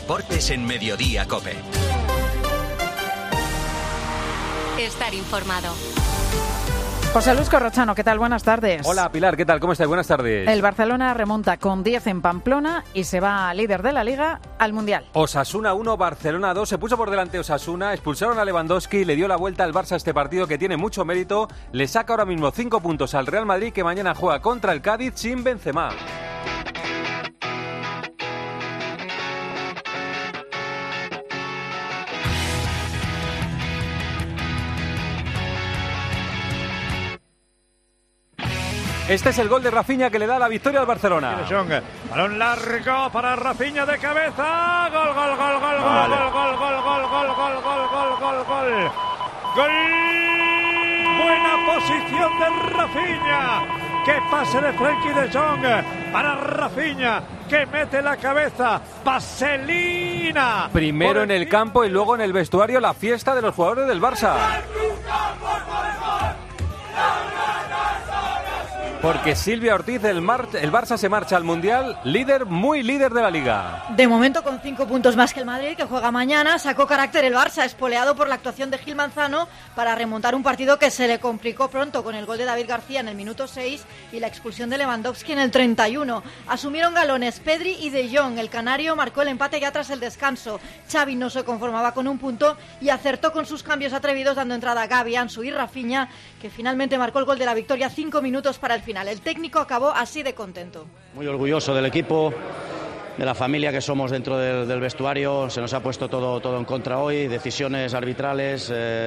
deportes en Mediodía COPE. Estar informado. José Luis Corrochano, ¿qué tal? Buenas tardes. Hola Pilar, ¿qué tal? ¿Cómo estás? Buenas tardes. El Barcelona remonta con 10 en Pamplona y se va líder de la Liga al Mundial. Osasuna 1, Barcelona 2, se puso por delante Osasuna, expulsaron a Lewandowski, le dio la vuelta al Barça a este partido que tiene mucho mérito, le saca ahora mismo 5 puntos al Real Madrid que mañana juega contra el Cádiz sin Benzema. Este es el gol de Rafinha que le da la victoria al Barcelona. Balón largo para Rafinha de cabeza. Gol, gol, gol, gol, vale. Gol, gol, gol, gol, gol, gol, gol, gol, gol, gol. Gol. Buena posición de Rafinha. Qué pase de Frenkie de Jong para Rafinha, que mete la cabeza. Vaselina. Primero en el campo y luego en el vestuario la fiesta de los jugadores del Barça. Porque Silvia Ortiz, el Barça se marcha al Mundial, líder, muy líder de la Liga. De momento con 5 puntos más que el Madrid, que juega mañana. Sacó carácter el Barça, espoleado por la actuación de Gil Manzano para remontar un partido que se le complicó pronto con el gol de David García en el minuto 6 y la expulsión de Lewandowski en el 31. Asumieron galones Pedri y De Jong. El canario marcó el empate ya tras el descanso. Xavi no se conformaba con un punto y acertó con sus cambios atrevidos, dando entrada a Gavi, Ansu y Rafinha, que finalmente marcó el gol de la victoria 5 minutos para el final. El técnico acabó así de contento. Muy orgulloso del equipo, de la familia que somos dentro del vestuario. Se nos ha puesto todo en contra hoy, decisiones arbitrales,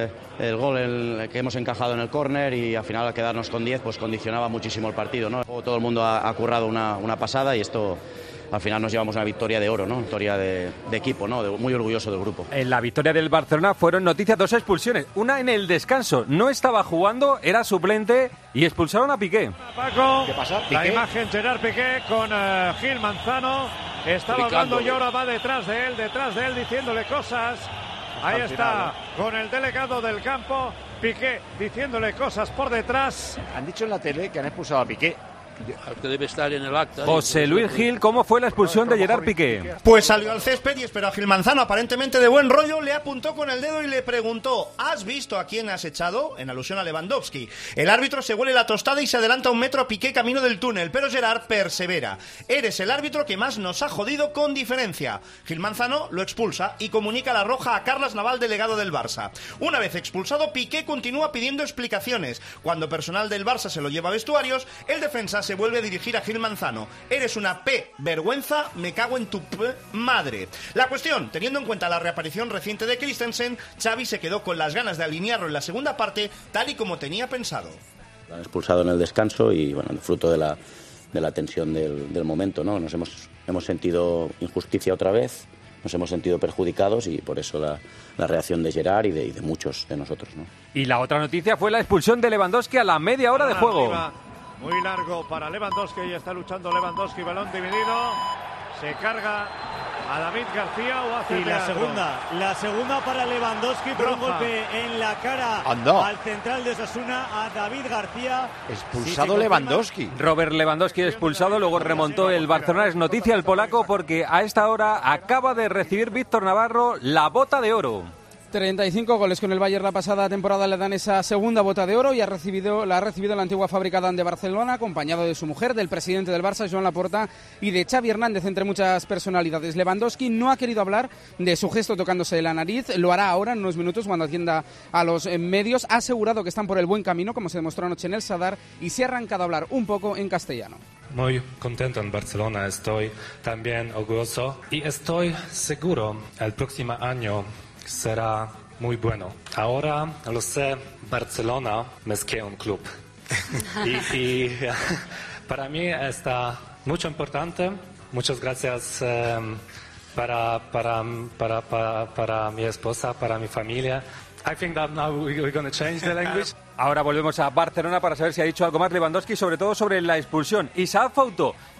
el gol que hemos encajado en el córner y al final al quedarnos con 10 pues condicionaba muchísimo el partido, ¿no? Todo el mundo ha currado una pasada y esto... Al final nos llevamos una victoria de oro, ¿no? Victoria de equipo, ¿no? Muy orgulloso del grupo. En la victoria del Barcelona fueron noticias 2 expulsiones. Una en el descanso. No estaba jugando, era suplente y expulsaron a Piqué. Paco, ¿qué pasa? La imagen Gerard Piqué con Gil Manzano. Estaba hablando y ahora va detrás de él, diciéndole cosas. Ahí está, con el delegado del campo, Piqué, diciéndole cosas por detrás. Han dicho en la tele que han expulsado a Piqué. Que debe estar en el acta. José Luis Gil, ¿cómo fue la expulsión de Gerard Piqué? Pues salió al césped y esperó a Gil Manzano, aparentemente de buen rollo, le apuntó con el dedo y le preguntó: ¿has visto a quién has echado? En alusión a Lewandowski. El árbitro se huele la tostada y se adelanta un metro a Piqué camino del túnel, pero Gerard persevera. Eres el árbitro que más nos ha jodido con diferencia. Gil Manzano lo expulsa y comunica la roja a Carles Naval, delegado del Barça. Una vez expulsado, Piqué continúa pidiendo explicaciones. Cuando personal del Barça se lo lleva a vestuarios, el defensa se vuelve a dirigir a Gil Manzano. Eres una vergüenza, me cago en tu madre. La cuestión, teniendo en cuenta la reaparición reciente de Christensen, Xavi se quedó con las ganas de alinearlo en la segunda parte, tal y como tenía pensado. Lo han expulsado en el descanso y, bueno, fruto de la tensión del momento, ¿no? Nos hemos sentido injusticia otra vez, nos hemos sentido perjudicados y por eso la reacción de Gerard y de muchos de nosotros, ¿no? Y la otra noticia fue la expulsión de Lewandowski a la media hora de juego. Muy largo para Lewandowski y está luchando Lewandowski, balón dividido, se carga a David García o hace y la segunda para Lewandowski por un golpe en la cara al central de Osasuna, a David García. Expulsado Lewandowski. Robert Lewandowski expulsado, luego remontó el Barcelona. Es noticia el polaco porque a esta hora acaba de recibir Víctor Navarro la bota de oro. 35 goles con el Bayern la pasada temporada le dan esa segunda bota de oro y la ha recibido en la antigua fábrica Dan de Barcelona, acompañado de su mujer, del presidente del Barça, Joan Laporta, y de Xavi Hernández, entre muchas personalidades. Lewandowski no ha querido hablar de su gesto tocándose la nariz, lo hará ahora en unos minutos cuando atienda a los medios. Ha asegurado que están por el buen camino, como se demostró anoche en el Sadar, y se ha arrancado a hablar un poco en castellano. Muy contento en Barcelona, estoy también orgulloso y estoy seguro el próximo año será muy bueno. Ahora lo sé, Barcelona es que un club. y para mí está mucho importante. Muchas gracias para mi esposa, para mi familia. I think that now we're going to change the language. Ahora volvemos a Barcelona para saber si ha dicho algo más Lewandowski, sobre todo sobre la expulsión. Isaac Fouto,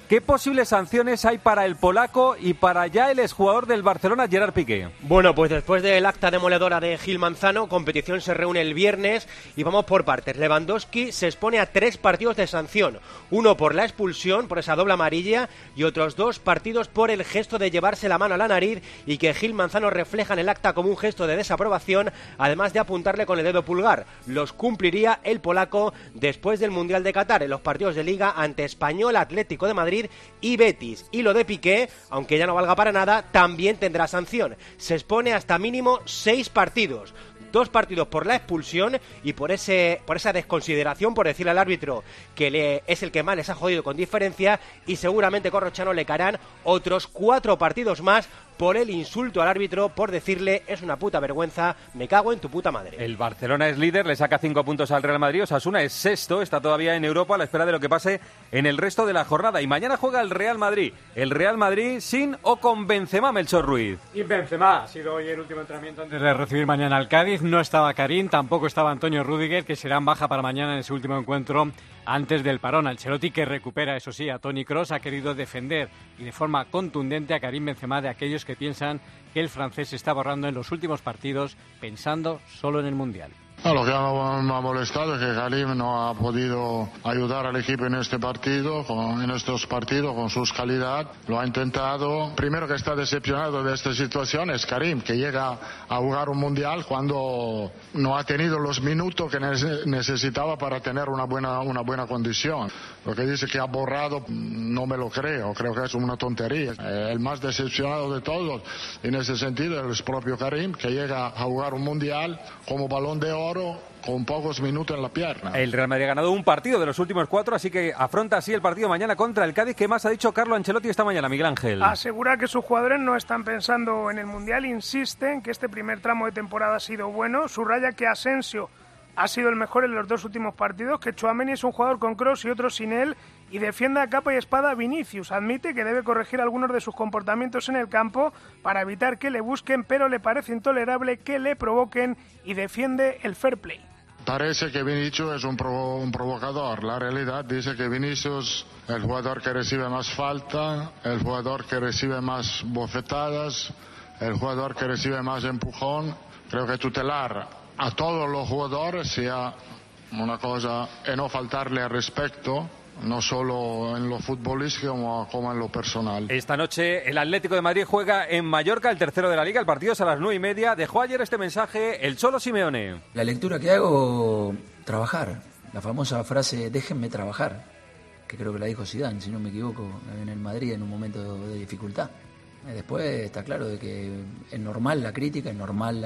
¿Qué posibles sanciones hay para el polaco y para ya el exjugador del Barcelona, Gerard Piqué? Bueno, pues después del acta demoledora de Gil Manzano, competición se reúne el viernes y vamos por partes. Lewandowski se expone a 3 partidos de sanción, uno por la expulsión, por esa doble amarilla, y otros 2 partidos por el gesto de llevarse la mano a la nariz y que Gil Manzano refleja en el acta como un gesto de desaprobación, además de apuntarle con el dedo pulgar. Los cumpliría el polaco después del Mundial de Qatar en los partidos de Liga ante Español, Atlético de Madrid y Betis. Y lo de Piqué, aunque ya no valga para nada, también tendrá sanción. Se expone hasta mínimo 6 partidos. 2 partidos por la expulsión y por esa desconsideración, por decirle al árbitro que es el que más les ha jodido con diferencia, y seguramente Corrochano le caerán otros 4 partidos más por el insulto al árbitro, por decirle es una puta vergüenza, me cago en tu puta madre. El Barcelona es líder, le saca 5 puntos al Real Madrid. Osasuna es sexto, está todavía en Europa a la espera de lo que pase en el resto de la jornada. Y mañana juega el Real Madrid. El Real Madrid sin o con Benzema, Melchor Ruiz. Y Benzema ha sido hoy el último entrenamiento antes de recibir mañana al Cádiz. No estaba Karim, tampoco estaba Antonio Rüdiger, que serán baja para mañana en ese último encuentro antes del parón. Ancelotti, que recupera, eso sí, a Toni Kroos, ha querido defender y de forma contundente a Karim Benzema de aquellos que piensan que el francés se está borrando en los últimos partidos pensando solo en el Mundial. Lo que me ha molestado es que Karim no ha podido ayudar al equipo en este partido, en estos partidos, con sus calidades. Lo ha intentado. Primero que está decepcionado de esta situación es Karim, que llega a jugar un mundial cuando no ha tenido los minutos que necesitaba para tener una buena condición. Lo que dice que ha borrado, no me lo creo que es una tontería. El más decepcionado de todos en ese sentido es el propio Karim, que llega a jugar un mundial como Balón de Oro con pocos minutos en la pierna. El Real Madrid ha ganado un partido de los últimos 4, así que afronta así el partido mañana contra el Cádiz. ¿Qué más ha dicho Carlo Ancelotti esta mañana, Miguel Ángel? Asegura que sus jugadores no están pensando en el Mundial, insiste en que este primer tramo de temporada ha sido bueno, subraya que Asensio ha sido el mejor en los 2 últimos partidos, que Tchouaméni es un jugador con Kroos y otro sin él, y defiende a capa y espada a Vinicius. Admite que debe corregir algunos de sus comportamientos en el campo para evitar que le busquen, pero le parece intolerable que le provoquen, y defiende el fair play. Parece que Vinicius es un provocador. La realidad dice que Vinicius es el jugador que recibe más falta, el jugador que recibe más bofetadas, el jugador que recibe más empujón. Creo que tutelar a todos los jugadores sea una cosa y no faltarle al respeto, no solo en lo futbolístico como en lo personal. Esta noche el Atlético de Madrid juega en Mallorca, el tercero de la Liga. El partido es a las 9:30. Dejó ayer este mensaje el Cholo Simeone. La lectura que hago, trabajar. La famosa frase, déjenme trabajar, que creo que la dijo Zidane, si no me equivoco, en el Madrid en un momento de dificultad. Después está claro de que es normal la crítica, es normal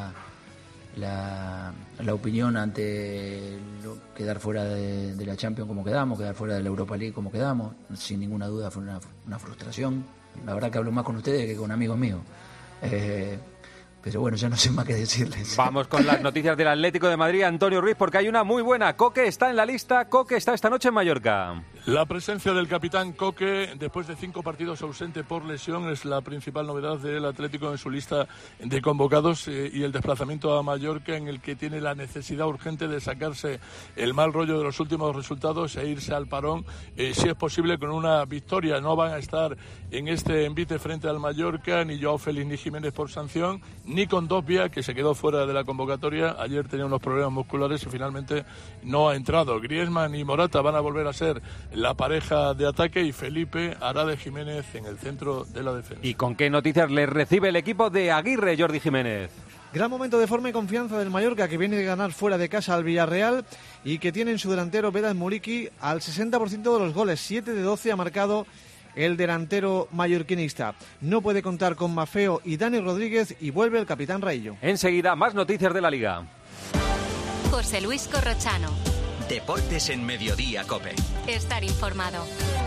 la opinión ante quedar fuera de la Champions como quedamos, quedar fuera de la Europa League como quedamos. Sin ninguna duda fue una frustración. La verdad que hablo más con ustedes que con amigos míos. Pero bueno, ya no sé más qué decirles. Vamos con las noticias del Atlético de Madrid, Antonio Ruiz, porque hay una muy buena. Coque está en la lista, Coque está esta noche en Mallorca. La presencia del capitán Coque, después de 5 partidos ausente por lesión, es la principal novedad del Atlético en su lista de convocados, y el desplazamiento a Mallorca, en el que tiene la necesidad urgente de sacarse el mal rollo de los últimos resultados e irse al parón, si es posible, con una victoria. No van a estar en este envite frente al Mallorca ni Joao Félix ni Jiménez por sanción, ni con Dobbia, que se quedó fuera de la convocatoria. Ayer tenía unos problemas musculares y finalmente no ha entrado. Griezmann y Morata van a volver a ser la pareja de ataque, y Felipe hará de Jiménez en el centro de la defensa. ¿Y con qué noticias le recibe el equipo de Aguirre, Jordi Jiménez? Gran momento de forma y confianza del Mallorca, que viene de ganar fuera de casa al Villarreal y que tiene en su delantero Vedat Muriqui al 60% de los goles. 7 de 12 ha marcado el delantero mallorquinista. No puede contar con Maffeo y Dani Rodríguez, y vuelve el capitán Raillo. Enseguida, más noticias de la Liga. José Luis Corrochano. Deportes en Mediodía, COPE. Estar informado.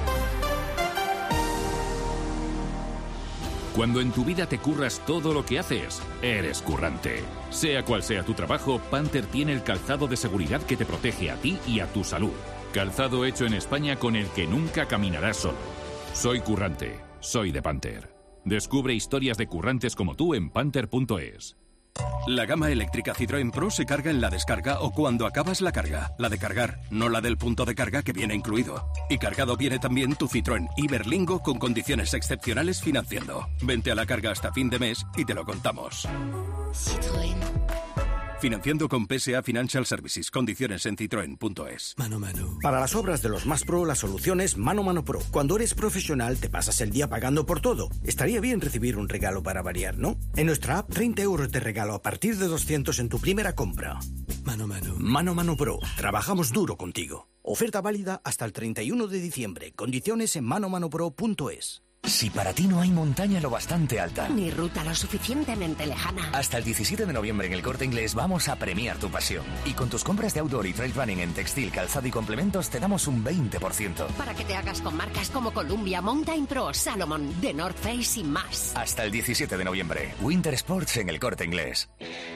Cuando en tu vida te curras todo lo que haces, eres currante. Sea cual sea tu trabajo, Panther tiene el calzado de seguridad que te protege a ti y a tu salud. Calzado hecho en España con el que nunca caminarás solo. Soy currante, soy de Panther. Descubre historias de currantes como tú en panther.es. La gama eléctrica Citroën Pro se carga en la descarga o cuando acabas la carga. La de cargar, no la del punto de carga que viene incluido. Y cargado viene también tu Citroën Iberlingo con condiciones excepcionales financiando. Vente a la carga hasta fin de mes y te lo contamos. Citroën. Financiando con PSA Financial Services. Condiciones en citroen.es. Mano Mano. Para las obras de los más pro, la solución es Mano Mano Pro. Cuando eres profesional, te pasas el día pagando por todo. Estaría bien recibir un regalo para variar, ¿no? En nuestra app, 30 euros de regalo a partir de 200 en tu primera compra. Mano Mano. Mano Mano Pro. Trabajamos duro contigo. Oferta válida hasta el 31 de diciembre. Condiciones en manomanopro.es. Si para ti no hay montaña lo bastante alta, ni ruta lo suficientemente lejana, hasta el 17 de noviembre en El Corte Inglés vamos a premiar tu pasión. Y con tus compras de outdoor y trail running en textil, calzado y complementos te damos un 20%. para que te hagas con marcas como Columbia, Mountain Pro, Salomon, The North Face y más. Hasta el 17 de noviembre. Winter Sports en El Corte Inglés.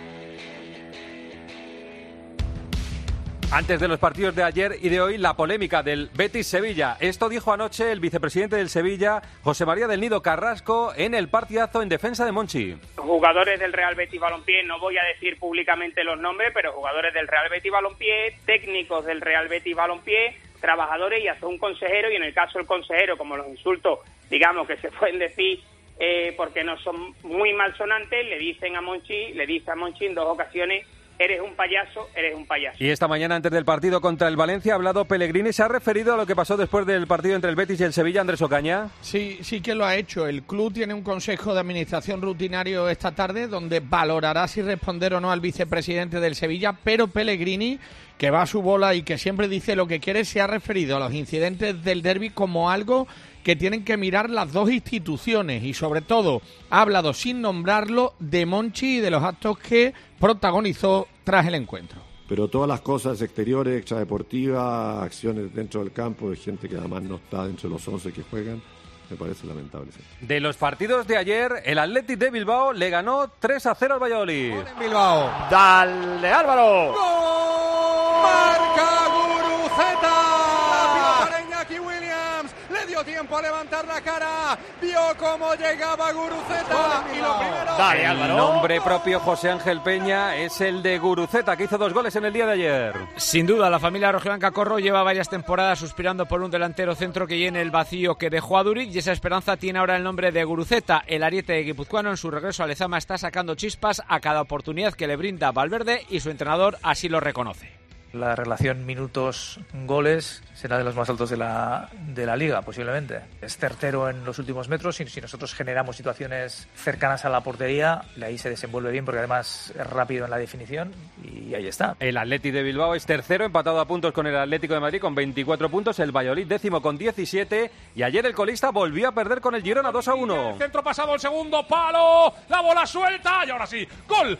Antes de los partidos de ayer y de hoy, la polémica del Betis-Sevilla. Esto dijo anoche el vicepresidente del Sevilla, José María del Nido Carrasco, en el partidazo en defensa de Monchi. Jugadores del Real Betis Balompié, no voy a decir públicamente los nombres, pero jugadores del Real Betis Balompié, técnicos del Real Betis Balompié, trabajadores y hasta un consejero, y en el caso del consejero, como los insultos, digamos, que se pueden decir porque no son muy malsonantes, le dice a Monchi en 2 ocasiones: eres un payaso, eres un payaso. Y esta mañana, antes del partido contra el Valencia, ha hablado Pellegrini. ¿Se ha referido a lo que pasó después del partido entre el Betis y el Sevilla, Andrés Ocaña? Sí que lo ha hecho. El club tiene un consejo de administración rutinario esta tarde donde valorará si responder o no al vicepresidente del Sevilla, pero Pellegrini, que va a su bola y que siempre dice lo que quiere, se ha referido a los incidentes del derbi como algo que tienen que mirar las dos instituciones, y sobre todo ha hablado, sin nombrarlo, de Monchi y de los actos que protagonizó tras el encuentro. Pero todas las cosas exteriores, extradeportivas, acciones dentro del campo de gente que además no está dentro de los 11 que juegan, me parece lamentable. Sí. De los partidos de ayer, el Athletic de Bilbao le ganó 3-0 al Valladolid. Bilbao. ¡Dale, Álvaro! ¡Gol! ¡Marca Guruceta! Iñaki Williams le dio tiempo a levantar la cara, vio cómo llegaba Guruceta y lo primero... Dale, Álvaro. El nombre propio, José Ángel Peña, es el de Guruceta, que hizo 2 goles en el día de ayer. Sin duda, la familia rojiblanca Corro lleva varias temporadas suspirando por un delantero centro que llene el vacío que dejó a Duric, y esa esperanza tiene ahora el nombre de Guruceta. El ariete guipuzcoano en su regreso a Lezama está sacando chispas a cada oportunidad que le brinda Valverde, y su entrenador así lo reconoce. La relación minutos-goles será de los más altos de la Liga, posiblemente. Es certero en los últimos metros, y si nosotros generamos situaciones cercanas a la portería, ahí se desenvuelve bien porque además es rápido en la definición, y ahí está. El Athletic de Bilbao es tercero, empatado a puntos con el Atlético de Madrid con 24 puntos, el Valladolid décimo con 17, y ayer el colista volvió a perder con el Girona 2-1. El centro pasado, el segundo palo, la bola suelta, y ahora sí, ¡gol!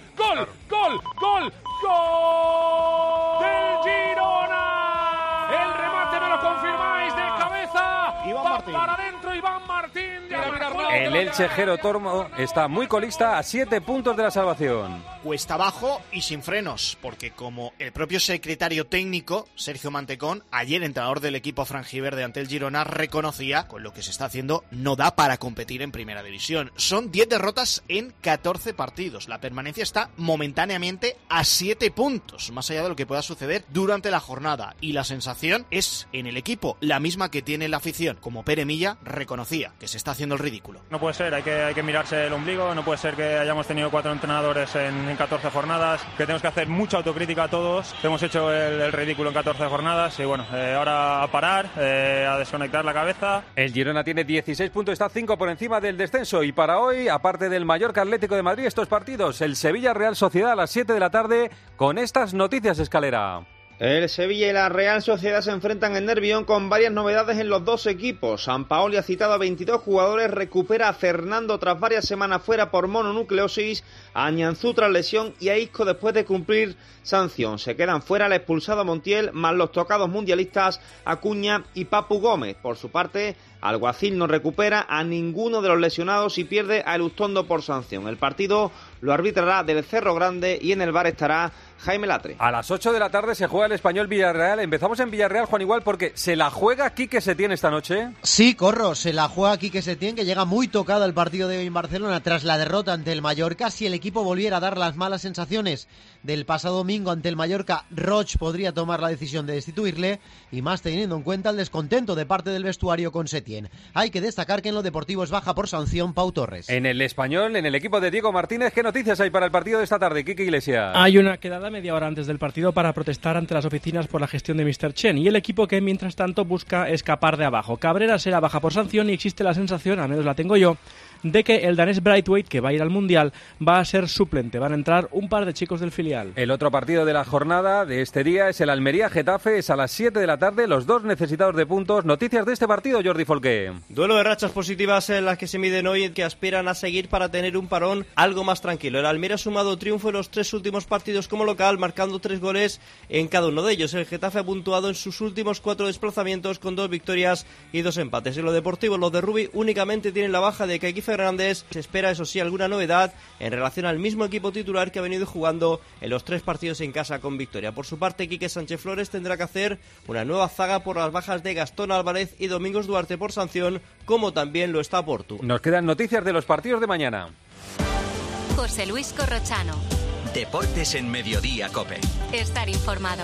¡Del Girona! El remate, me lo confirmáis, de cabeza. Va para adentro Iván Martín. El Elche Jero Tormo está muy colista, a 7 puntos de la salvación. Cuesta abajo y sin frenos, porque como el propio secretario técnico, Sergio Mantecón, ayer entrenador del equipo franjiverde ante el Girona, reconocía, con lo que se está haciendo no da para competir en primera división. Son 10 derrotas en 14 partidos. La permanencia está momentáneamente a 7 puntos, más allá de lo que pueda suceder durante la jornada. Y la sensación es, en el equipo, la misma que tiene la afición. Como Pere Milla reconocía que se está haciendo el ridículo. No puede ser, hay que mirarse el ombligo, no puede ser que hayamos tenido 4 entrenadores en 14 jornadas, que tenemos que hacer mucha autocrítica a todos, hemos hecho el ridículo en 14 jornadas, y bueno, ahora a parar, a desconectar la cabeza. El Girona tiene 16 puntos, está 5 por encima del descenso, y para hoy, aparte del Mallorca Atlético de Madrid, estos partidos, el Sevilla Real Sociedad a las 7 de la tarde, con estas noticias, Escalera. El Sevilla y la Real Sociedad se enfrentan en Nervión con varias novedades en los dos equipos. Sampaoli ha citado a 22 jugadores, recupera a Fernando tras varias semanas fuera por mononucleosis, a Ñanzú tras lesión y a Isco después de cumplir sanción. Se quedan fuera el expulsado Montiel más los tocados mundialistas Acuña y Papu Gómez. Por su parte, Alguacil no recupera a ninguno de los lesionados y pierde a Elustondo por sanción. El partido lo arbitrará del Cerro Grande y en el VAR estará Jaime Latre. A las 8 de la tarde se juega el Español Villarreal. Empezamos en Villarreal, Juan Igual, porque ¿se la juega Quique Setién esta noche? Sí, Corro, se la juega Quique Setién, que llega muy tocado al partido de hoy en Barcelona tras la derrota ante el Mallorca. Si el equipo volviera a dar las malas sensaciones del pasado domingo ante el Mallorca, Roch podría tomar la decisión de destituirle, y más teniendo en cuenta el descontento de parte del vestuario con Setién. Hay que destacar que en lo deportivo es baja por sanción Pau Torres. En el Español, en el equipo de Diego Martínez, ¿qué noticias hay para el partido de esta tarde, Quique Iglesias? Hay una quedada media hora antes del partido para protestar ante las oficinas por la gestión de Mr. Chen y el equipo que mientras tanto busca escapar de abajo. Cabrera será baja por sanción y existe la sensación, al menos la tengo yo, de que el danés Braithwaite, que va a ir al Mundial, va a ser suplente. Van a entrar un par de chicos del filial. El otro partido de la jornada de este día es el Almería-Getafe, es a las 7 de la tarde, los dos necesitados de puntos. Noticias de este partido, Jordi Folqué. Duelo de rachas positivas en las que se miden hoy, que aspiran a seguir para tener un parón algo más tranquilo. El Almería ha sumado triunfo en los 3 últimos partidos como local, marcando 3 goles en cada uno de ellos. El Getafe ha puntuado en sus últimos 4 desplazamientos con 2 victorias y 2 empates. En lo deportivo, los de Rubi únicamente tienen la baja de Kaique Fernández. Se espera, eso sí, alguna novedad en relación al mismo equipo titular que ha venido jugando en los 3 partidos en casa con victoria. Por su parte, Quique Sánchez Flores tendrá que hacer una nueva zaga por las bajas de Gastón Álvarez y Domingos Duarte por sanción, como también lo está Portu. Nos quedan noticias de los partidos de mañana. José Luis Corrochano. Deportes en Mediodía COPE. Estar informado.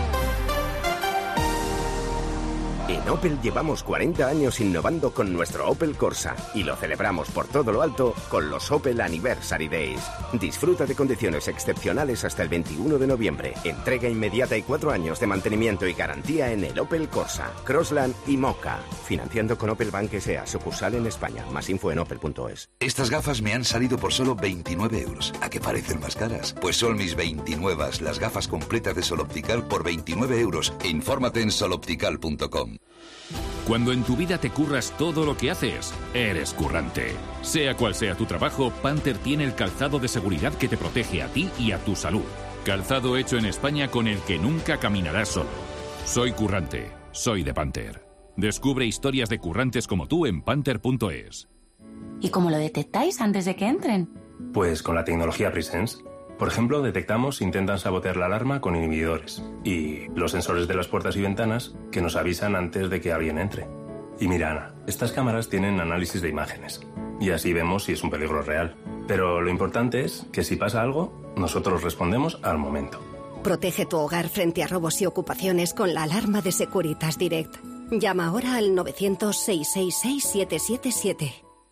En Opel llevamos 40 años innovando con nuestro Opel Corsa y lo celebramos por todo lo alto con los Opel Anniversary Days. Disfruta de condiciones excepcionales hasta el 21 de noviembre. Entrega inmediata y 4 años de mantenimiento y garantía en el Opel Corsa, Crossland y Mocha. Financiando con Opel Bank S.A., sucursal en España. Más info en opel.es. Estas gafas me han salido por solo 29 euros. ¿A qué parecen más caras? Pues son mis 29, las gafas completas de Sol Optical por 29 euros. Infórmate en soloptical.com. Cuando en tu vida te curras todo lo que haces, eres currante. Sea cual sea tu trabajo, Panther tiene el calzado de seguridad que te protege a ti y a tu salud. Calzado hecho en España con el que nunca caminarás solo. Soy currante, soy de Panther. Descubre historias de currantes como tú en panther.es. ¿Y cómo lo detectáis antes de que entren? Pues con la tecnología Presence. Por ejemplo, detectamos si intentan sabotear la alarma con inhibidores y los sensores de las puertas y ventanas que nos avisan antes de que alguien entre. Y mira, Ana, estas cámaras tienen análisis de imágenes y así vemos si es un peligro real. Pero lo importante es que si pasa algo, nosotros respondemos al momento. Protege tu hogar frente a robos y ocupaciones con la alarma de Securitas Direct. Llama ahora al 900-666-777.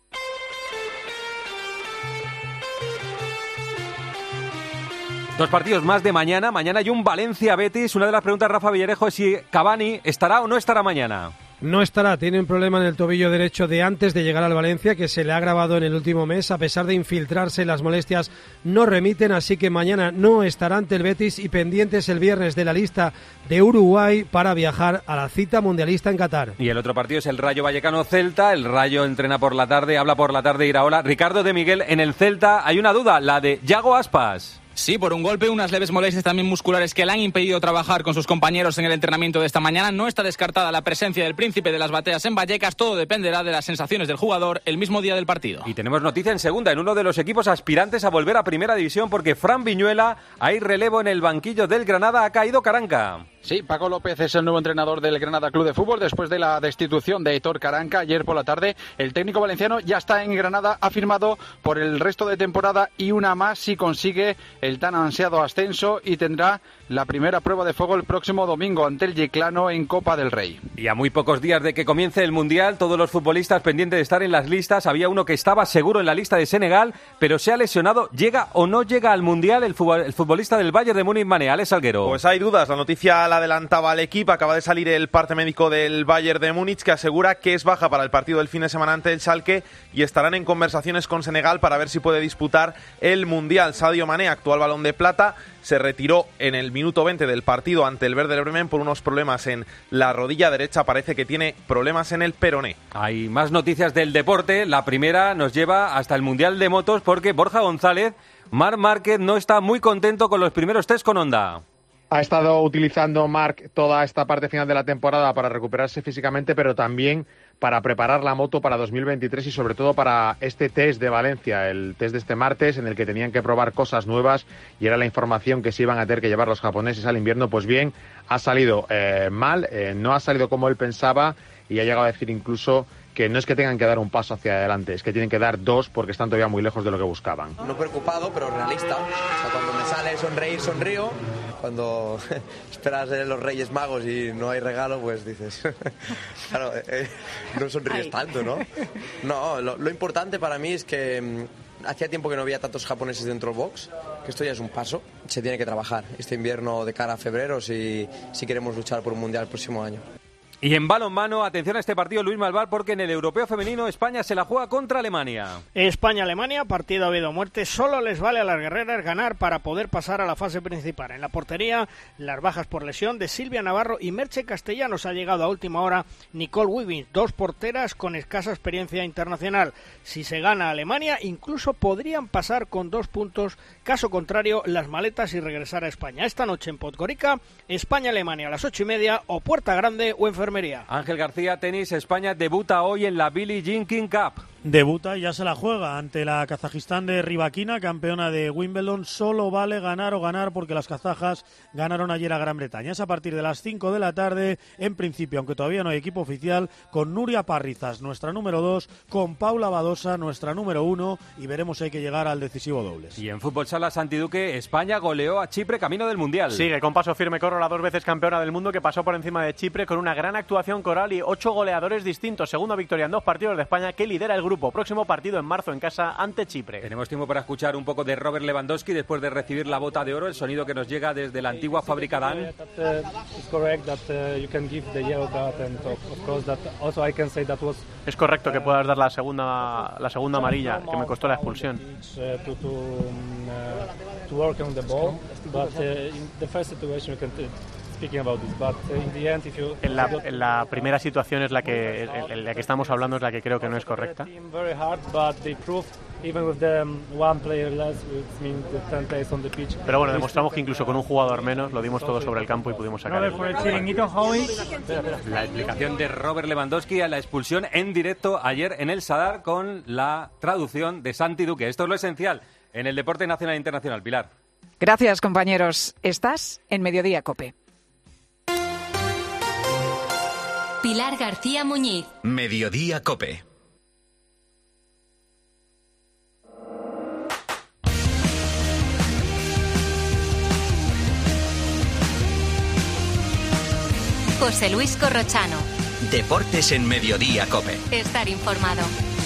Dos partidos más de mañana. Mañana hay un Valencia-Betis. Una de las preguntas, Rafa Villarejo, es si Cavani estará o no estará mañana. No estará, tiene un problema en el tobillo derecho de antes de llegar al Valencia, que se le ha agravado en el último mes. A pesar de infiltrarse, las molestias no remiten, así que mañana no estará ante el Betis y pendientes el viernes de la lista de Uruguay para viajar a la cita mundialista en Qatar. Y el otro partido es el Rayo Vallecano-Celta. El Rayo entrena por la tarde, habla por la tarde Iraola. Ricardo de Miguel, en el Celta hay una duda, la de Yago Aspas. Sí, por un golpe, unas leves molestias también musculares que le han impedido trabajar con sus compañeros en el entrenamiento de esta mañana. No está descartada la presencia del príncipe de las bateas en Vallecas. Todo dependerá de las sensaciones del jugador el mismo día del partido. Y tenemos noticia en segunda, en uno de los equipos aspirantes a volver a primera división, porque Fran Viñuela, hay relevo en el banquillo del Granada, ha caído Caranca. Sí, Paco López es el nuevo entrenador del Granada Club de Fútbol después de la destitución de Aitor Caranca ayer por la tarde. El técnico valenciano ya está en Granada, ha firmado por el resto de temporada y una más si consigue el tan ansiado ascenso, y tendrá la primera prueba de fuego el próximo domingo ante el Yeclano en Copa del Rey. Y a muy pocos días de que comience el Mundial, todos los futbolistas pendientes de estar en las listas. Había uno que estaba seguro en la lista de Senegal, pero se ha lesionado. ¿Llega o no llega al Mundial el futbolista del Bayern de Múnich, Mané? Alex Salguero. Pues hay dudas. La noticia la adelantaba al equipo. Acaba de salir el parte médico del Bayern de Múnich, que asegura que es baja para el partido del fin de semana ante el Schalke, y estarán en conversaciones con Senegal para ver si puede disputar el Mundial. Sadio Mané, actual Balón de Plata, se retiró en el minuto 20 del partido ante el Werder Bremen por unos problemas en la rodilla derecha. Parece que tiene problemas en el peroné. Hay más noticias del deporte. La primera nos lleva hasta el Mundial de Motos, porque Borja González, Marc Márquez, no está muy contento con los primeros test con Honda. Ha estado utilizando Marc toda esta parte final de la temporada para recuperarse físicamente, pero también para preparar la moto para 2023 y sobre todo para este test de Valencia, el test de este martes en el que tenían que probar cosas nuevas y era la información que se iban a tener que llevar los japoneses al invierno. Pues bien, ha salido mal, no ha salido como él pensaba y ha llegado a decir incluso que no es que tengan que dar un paso hacia adelante, es que tienen que dar dos porque están todavía muy lejos de lo que buscaban. No preocupado, pero realista. O sea, cuando me sale sonreír, sonrío. Cuando esperas los Reyes Magos y no hay regalo, pues dices, claro, no sonríes tanto, ¿no? No, lo importante para mí es que hacía tiempo que no había tantos japoneses dentro del box, que esto ya es un paso. Se tiene que trabajar este invierno de cara a febrero si queremos luchar por un mundial el próximo año. Y en balonmano, atención a este partido, Luis Malvar, porque en el europeo femenino España se la juega contra Alemania. España-Alemania, partido a vida o muerte. Solo les vale a las guerreras ganar para poder pasar a la fase principal. En la portería, las bajas por lesión de Silvia Navarro y Merche Castellanos. Ha llegado a última hora Nicole Wiggins, dos porteras con escasa experiencia internacional. Si se gana a Alemania, incluso podrían pasar con 2 puntos. Caso contrario, las maletas y regresar a España. Esta noche en Podgorica, España-Alemania a las 8:30 o Puerta Grande o Enfermería. Ángel García, tenis, España debuta hoy en la Billie Jean King Cup. Debuta y ya se la juega ante la Kazajistán de Rybakina, campeona de Wimbledon. Solo vale ganar o ganar porque las kazajas ganaron ayer a Gran Bretaña. Es a partir de las 5 de la tarde, en principio, aunque todavía no hay equipo oficial, con Nuria Parrizas, nuestra número 2, con Paula Badosa, nuestra número 1, y veremos si hay que llegar al decisivo dobles. Y en fútbol sala Santi Duque, España goleó a Chipre camino del Mundial. Sigue con paso firme Corro, la 2 veces campeona del mundo, que pasó por encima de Chipre con una gran actuación coral y 8 goleadores distintos. Segunda victoria en 2 partidos de España, que lidera el grupo. Próximo partido en marzo en casa ante Chipre. Tenemos tiempo para escuchar un poco de Robert Lewandowski después de recibir la bota de oro, el sonido que nos llega desde la antigua fábrica Dan. Es correcto que puedas dar la segunda amarilla, que me costó la expulsión. En la primera situación es la que estamos hablando, es la que creo que no es correcta. Pero bueno, demostramos que incluso con un jugador menos lo dimos todo sobre el campo y pudimos sacar el gol. La explicación de Robert Lewandowski a la expulsión en directo ayer en el Sadar con la traducción de Santi Duque. Esto es lo esencial en el deporte nacional e internacional. Pilar. Gracias, compañeros. Estás en Mediodía COPE. Pilar García Muñiz. Mediodía COPE. José Luis Corrochano. Deportes en Mediodía COPE. Estar informado.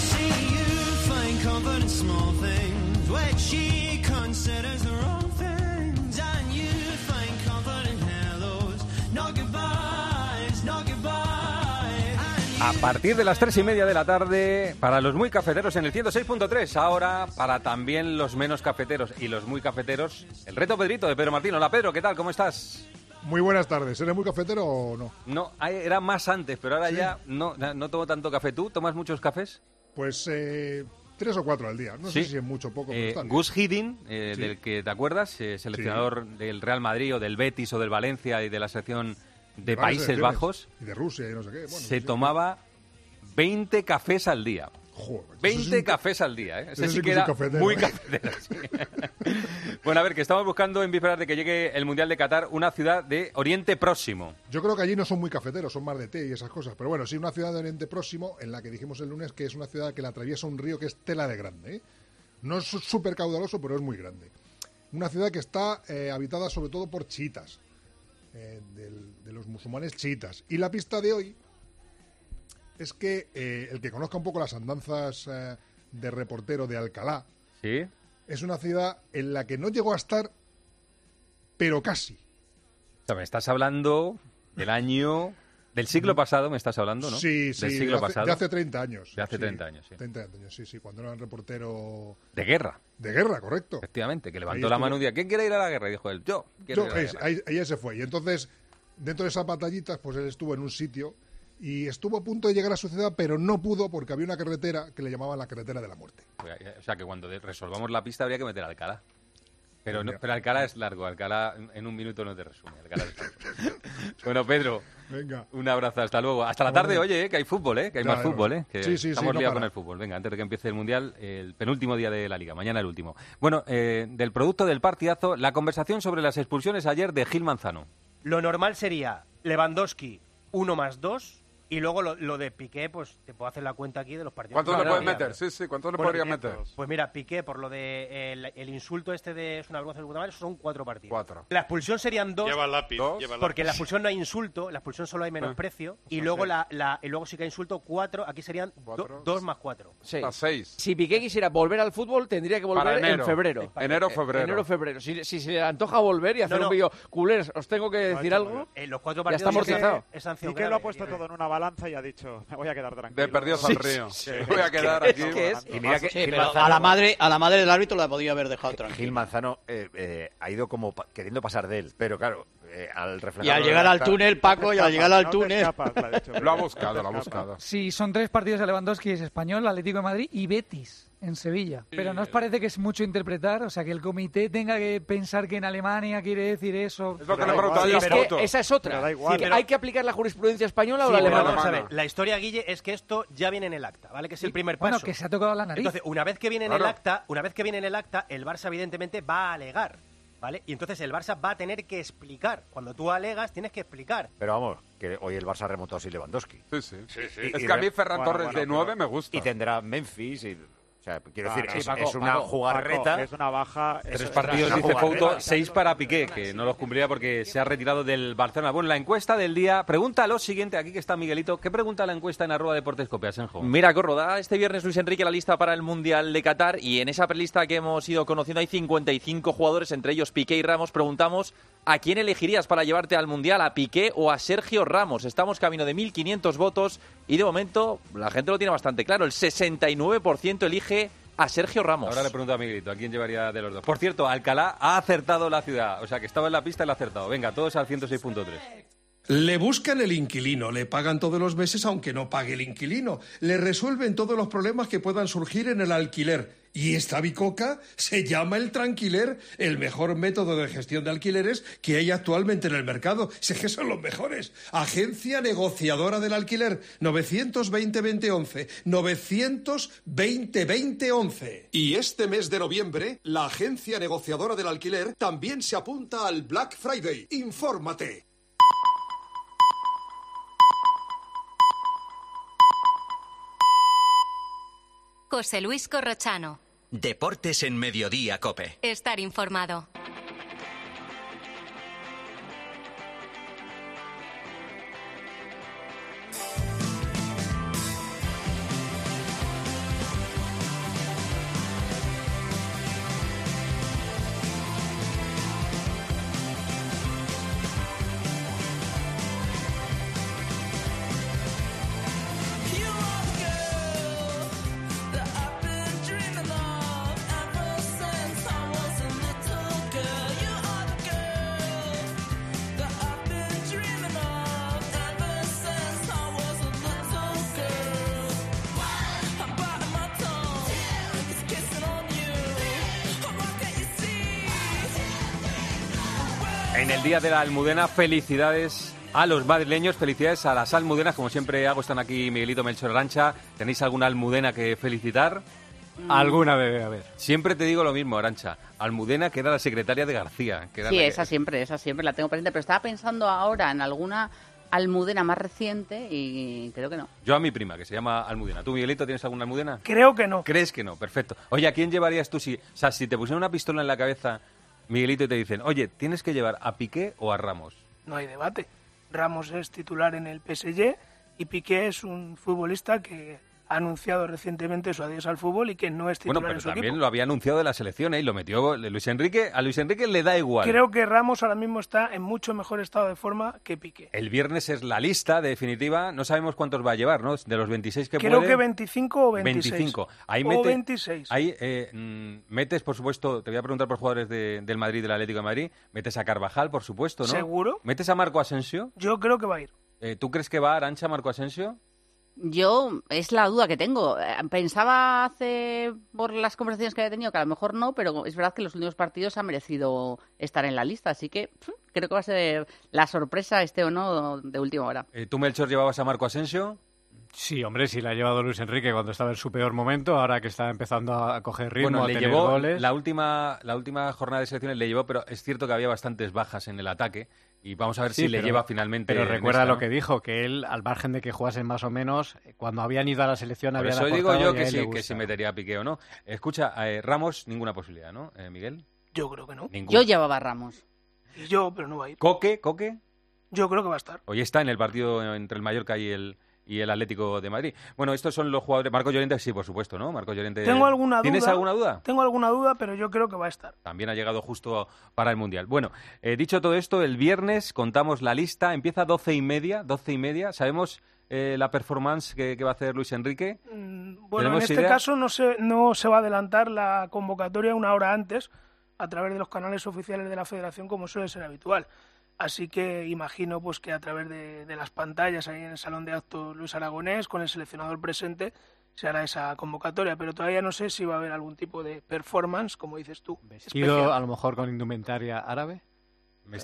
A partir de las 3:30 de la tarde, para los muy cafeteros en el 106.3, ahora para también los menos cafeteros y los muy cafeteros, el reto Pedrito de Pedro Martín. Hola Pedro, ¿qué tal? ¿Cómo estás? Muy buenas tardes. ¿Eres muy cafetero o no? No, era más antes, pero ahora ¿sí? Ya no tomo tanto café. ¿Tú tomas muchos cafés? Pues 3 o 4 al día. No ¿sí? sé si es mucho o poco. Pero Gus Hiddink, sí. Del que te acuerdas, seleccionador sí. Del Real Madrid o del Betis o del Valencia y de la selección de Países Bajos. Y de Rusia y no sé qué. Bueno, se tomaba 20 cafés al día. Joder, 20 cafés al día, ¿eh? Ese sí que era muy cafetero. Sí. Bueno, a ver, que estamos buscando en vísperas de que llegue el Mundial de Qatar una ciudad de Oriente Próximo. Yo creo que allí no son muy cafeteros, son más de té y esas cosas. Pero bueno, sí, una ciudad de Oriente Próximo en la que dijimos el lunes que es una ciudad que la atraviesa un río que es tela de grande, ¿eh? No es súper caudaloso, pero es muy grande. Una ciudad que está habitada sobre todo por chiitas, de los musulmanes chiitas. Y la pista de hoy es que el que conozca un poco las andanzas de reportero de Alcalá, ¿sí? Es una ciudad en la que no llegó a estar, pero casi. O sea, me estás hablando del año... Del siglo pasado me estás hablando, ¿no? Sí, sí, del siglo pasado. De hace 30 años. De hace 30 años, sí. 30 años, sí, cuando era reportero... De guerra. De guerra, correcto. Efectivamente, que levantó la mano y dijo, ¿quién quiere ir a la guerra? Y dijo él, yo quiero ir a la guerra. Ahí se fue. Y entonces, dentro de esas batallitas, pues él estuvo en un sitio y estuvo a punto de llegar a su ciudad, pero no pudo porque había una carretera que le llamaban la carretera de la muerte. O sea, que cuando resolvamos la pista habría que meter a Alcalá. Pero Alcalá es largo, Alcalá en un minuto no te resume. Alcalá es largo. Bueno, Pedro, Venga. Un abrazo, hasta luego. Hasta la tarde, oye, que hay fútbol, que hay más fútbol, que sí, estamos no liados para. con el fútbol. Venga, antes de que empiece el Mundial, el penúltimo día de la Liga, mañana el último. Bueno, del producto del partidazo, la conversación sobre las expulsiones ayer de Gil Manzano. Lo normal sería Lewandowski 1+2 y luego lo de Piqué, pues te puedo hacer la cuenta aquí de los partidos. ¿Cuántos le puedes meter? Sí, ¿cuántos le podrías meter? Pues mira, Piqué, por lo de el insulto este de es una vergüenza de puta madre, son 4 partidos. 4. La expulsión serían 2. Lleva lápiz. Porque en la expulsión no hay insulto, en la expulsión solo hay menosprecio. Y luego y luego sí que hay insulto 4, aquí serían 2 más 4. Sí. 6. Si Piqué quisiera volver al fútbol, tendría que volver en febrero. Enero-febrero. Enero-febrero. Si se le antoja volver y hacer un vídeo, culers, os tengo que decir algo. En los 4 ya partidos está amortizado. es sanción. Piqué lo ha puesto todo en una balanza y ha dicho, me voy a quedar tranquilo. De perdidos al río. Voy a quedar aquí. Y mira que Gil pero Manzano, a la madre del árbitro la podía haber dejado tranquila. Gil Manzano ha ido como queriendo pasar de él, pero claro, al reflejar... Y al llegar al túnel, Paco, y al llegar al túnel... Lo ha buscado. Sí, son 3 partidos de Lewandowski, es Español, Atlético de Madrid y Betis en Sevilla. Pero ¿no os parece que es mucho interpretar? O sea, que el comité tenga que pensar que en Alemania quiere decir eso. Es lo que le he preguntado yo. Es que esa es otra. ¿Hay que aplicar la jurisprudencia española o la alemana? Vamos a ver, la historia, Guille, es que esto ya viene en el acta, ¿vale? Que es el primer paso. Bueno, que se ha tocado la nariz. Entonces, una vez que viene en el acta, el Barça evidentemente va a alegar, ¿vale? Y entonces el Barça va a tener que explicar. Cuando tú alegas, tienes que explicar. Pero vamos, que hoy el Barça ha remontado sin Lewandowski. Sí. Es que a mí Ferran Torres de 9 me gusta. Y tendrá Memphis y... O sea, quiero decir, Paco, es una jugarreta. Paco, es una baja... 3 partidos, dice Fouto, 6 para Piqué, que no los cumplirá porque se ha retirado del Barcelona. Bueno, la encuesta del día, pregunta lo siguiente, aquí que está Miguelito, ¿qué pregunta la encuesta en @deportescope, Asenjo? Mira, Corro, da este viernes Luis Enrique la lista para el Mundial de Qatar y en esa lista que hemos ido conociendo hay 55 jugadores, entre ellos Piqué y Ramos. Preguntamos, ¿a quién elegirías para llevarte al Mundial, a Piqué o a Sergio Ramos? Estamos camino de 1.500 votos y de momento la gente lo tiene bastante claro, el 69% elige a Sergio Ramos. Ahora le pregunto a Miguelito, ¿a quién llevaría de los dos? Por cierto, Alcalá ha acertado la ciudad, o sea que estaba en la pista y la ha acertado. Venga, todos al 106.3. Le buscan el inquilino, le pagan todos los meses aunque no pague el inquilino, le resuelven todos los problemas que puedan surgir en el alquiler. Y esta bicoca se llama el Tranquiler, el mejor método de gestión de alquileres que hay actualmente en el mercado. Sé que son los mejores. Agencia negociadora del alquiler, 920-2011, 920-2011. Y este mes de noviembre, la agencia negociadora del alquiler también se apunta al Black Friday. Infórmate. José Luis Corrochano. Deportes en Mediodía, COPE. Estar informado. En el Día de la Almudena, felicidades a los madrileños, felicidades a las almudenas, como siempre hago, están aquí Miguelito, Melchor, Arantxa. ¿Tenéis alguna almudena que felicitar? Alguna debe haber. Siempre te digo lo mismo, Arantxa. Almudena, que era la secretaria de García. Que era Sí, la esa siempre la tengo presente, pero estaba pensando ahora en alguna almudena más reciente y creo que no. Yo a mi prima, que se llama Almudena. ¿Tú, Miguelito, tienes alguna almudena? Creo que no. ¿Crees que no? Perfecto. Oye, ¿a quién llevarías tú si te pusieran una pistola en la cabeza, Miguelito, y te dicen, oye, tienes que llevar a Piqué o a Ramos? No hay debate. Ramos es titular en el PSG y Piqué es un futbolista que ha anunciado recientemente su adiós al fútbol y que no es titular en su también equipo. lo había anunciado de la selección, y lo metió Luis Enrique. A Luis Enrique le da igual. Creo que Ramos ahora mismo está en mucho mejor estado de forma que Piqué. El viernes es la lista definitiva. No sabemos cuántos va a llevar, ¿no? De los 26 que Creo puede. que 25 o 26. 25. Ahí o 26. Ahí metes, por supuesto, te voy a preguntar por jugadores del Madrid, del Atlético de Madrid. Metes a Carvajal, por supuesto, ¿no? ¿Seguro? ¿Metes a Marco Asensio? Yo creo que va a ir. ¿Tú crees que va Arantxa, Marco Asensio? Yo, es la duda que tengo. Pensaba por las conversaciones que había tenido, que a lo mejor no, pero es verdad que los últimos partidos han merecido estar en la lista, así que creo que va a ser la sorpresa, o no, de última hora. ¿Tú, Melchor, llevabas a Marco Asensio? Sí, hombre, sí la ha llevado Luis Enrique cuando estaba en su peor momento, ahora que está empezando a coger ritmo, Bueno, a le tener llevó goles. la última jornada de selecciones, le llevó, pero es cierto que había bastantes bajas en el ataque y vamos a ver si le lleva finalmente. Pero en recuerda esta, lo ¿no? que dijo, que él, al margen de que jugasen más o menos, cuando habían ido a la selección Por habían eso digo aportado yo y a él le que gusta. se metería a Piqué o no. Escucha, Ramos, ninguna posibilidad, ¿no, Miguel? Yo creo que no. Ninguna. Yo llevaba a Ramos. Y yo, pero no va a ir. ¿Coque? Yo creo que va a estar. Hoy está en el partido entre el Mallorca y el Atlético de Madrid. Bueno, estos son los jugadores. Marcos Llorente, sí, por supuesto, ¿no? Marcos Llorente. Tengo alguna duda. ¿Tienes alguna duda? Tengo alguna duda, pero yo creo que va a estar. También ha llegado justo para el Mundial. Bueno, dicho todo esto, el viernes contamos la lista. Empieza 12:30. ¿Sabemos la performance que va a hacer Luis Enrique? Bueno, en este caso no se va a adelantar la convocatoria una hora antes a través de los canales oficiales de la Federación, como suele ser habitual. Así que imagino pues que a través de las pantallas ahí en el Salón de Actos Luis Aragonés, con el seleccionador presente, se hará esa convocatoria. Pero todavía no sé si va a haber algún tipo de performance, como dices tú. ¿Vestido a lo mejor con indumentaria árabe? Me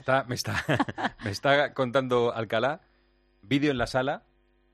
está contando Alcalá, vídeo en la sala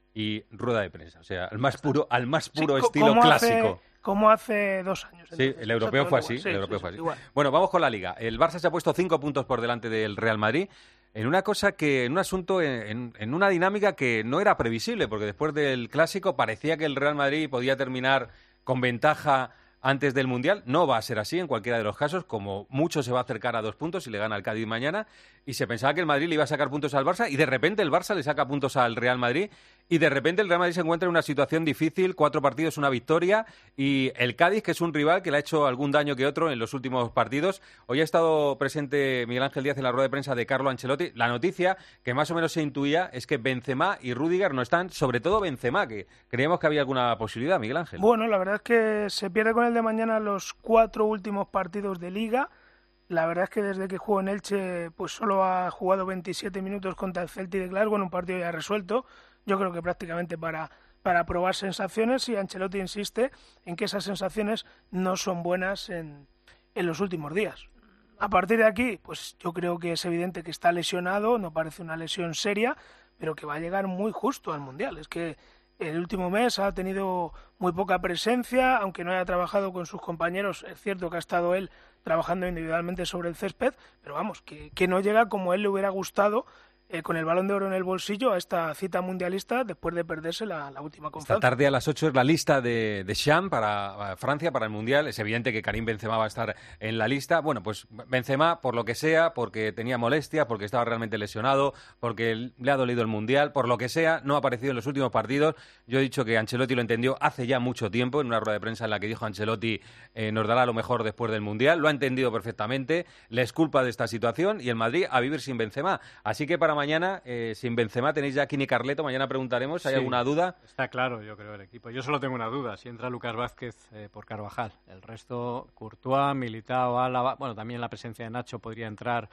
y rueda de prensa. O sea, al más puro estilo clásico. Como hace 2 años. Sí, el europeo fue así. Igual. Bueno, vamos con la Liga. El Barça se ha puesto 5 puntos por delante del Real Madrid en un asunto, en una dinámica que no era previsible, porque después del Clásico parecía que el Real Madrid podía terminar con ventaja antes del Mundial. No va a ser así en cualquiera de los casos, como mucho se va a acercar a 2 puntos si le gana al Cádiz mañana, y se pensaba que el Madrid le iba a sacar puntos al Barça, y de repente el Barça le saca puntos al Real Madrid, y de repente el Real Madrid se encuentra en una situación difícil, 4 partidos, una victoria, y el Cádiz, que es un rival que le ha hecho algún daño que otro en los últimos partidos. Hoy ha estado presente Miguel Ángel Díaz en la rueda de prensa de Carlo Ancelotti. La noticia que más o menos se intuía es que Benzema y Rüdiger no están, sobre todo Benzema, que creíamos que había alguna posibilidad, Miguel Ángel. Bueno, la verdad es que se pierde con el de mañana los 4 últimos partidos de Liga. La verdad es que desde que jugó en Elche pues solo ha jugado 27 minutos contra el Celtic de Glasgow en un partido ya resuelto. Yo creo que prácticamente para probar sensaciones, y Ancelotti insiste en que esas sensaciones no son buenas en los últimos días. A partir de aquí, pues yo creo que es evidente que está lesionado, no parece una lesión seria, pero que va a llegar muy justo al Mundial. Es que el último mes ha tenido muy poca presencia, aunque no haya trabajado con sus compañeros. Es cierto que ha estado él trabajando individualmente sobre el césped, pero vamos, que no llega como a él le hubiera gustado, con el Balón de Oro en el bolsillo, a esta cita mundialista después de perderse la última conferencia. Esta tarde a las 8 es la lista de Deschamps para Francia, para el Mundial. Es evidente que Karim Benzema va a estar en la lista. Bueno, pues Benzema, por lo que sea, porque tenía molestias, porque estaba realmente lesionado, porque le ha dolido el Mundial, por lo que sea, no ha aparecido en los últimos partidos. Yo he dicho que Ancelotti lo entendió hace ya mucho tiempo, en una rueda de prensa en la que dijo Ancelotti nos dará lo mejor después del Mundial. Lo ha entendido perfectamente, le es culpa de esta situación, y el Madrid a vivir sin Benzema. Así que para mañana, sin Benzema, tenéis ya a Kini Carleto. Mañana preguntaremos, ¿hay alguna duda? Está claro, yo creo, el equipo. Yo solo tengo una duda, si entra Lucas Vázquez por Carvajal. El resto, Courtois, Militao, Álava, bueno, también la presencia de Nacho podría entrar,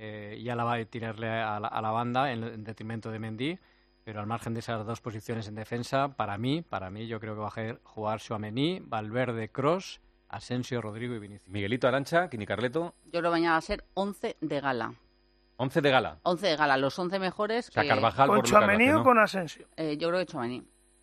y Álava tirarle a la banda en detrimento de Mendy, pero al margen de esas 2 posiciones en defensa, para mí yo creo que va a jugar Tchouaméni, Valverde, Kroos, Asensio, Rodrigo y Vinicius. Miguelito, Arantxa, Kini Carleto. Yo creo que mañana va a ser 11 de gala. 11 de gala. 11 de gala, los 11 mejores. O sea, Carvajal ¿Con Tchouaméni o con Asensio? Yo creo que Tchouaméni.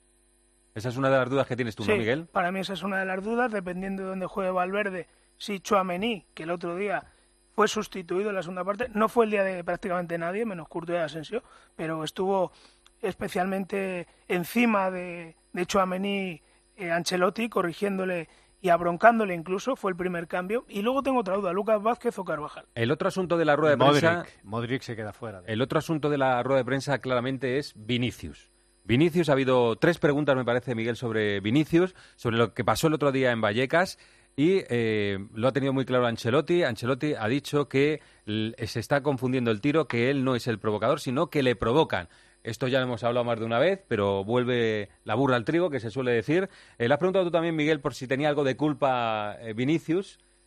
Esa es una de las dudas que tienes tú, sí, ¿no, Miguel? Para mí esa es una de las dudas, dependiendo de dónde juegue Valverde. Si Tchouaméni, que el otro día fue sustituido en la segunda parte, no fue el día de prácticamente nadie, menos Courtois y Asensio, pero estuvo especialmente encima de Tchouaméni Ancelotti, corrigiéndole y abroncándole incluso, fue el primer cambio. Y luego tengo otra duda, Lucas Vázquez o Carvajal. El otro asunto de la rueda de prensa... Modric se queda fuera. El otro asunto de la rueda de prensa claramente es Vinicius. Ha habido 3 preguntas, me parece, Miguel, sobre Vinicius, sobre lo que pasó el otro día en Vallecas, y lo ha tenido muy claro Ancelotti. Ancelotti ha dicho que se está confundiendo el tiro, que él no es el provocador, sino que le provocan. Esto ya lo hemos hablado más de una vez, pero vuelve la burra al trigo, que se suele decir. Le has preguntado tú también, Miguel, por si tenía algo de culpa Vinicius.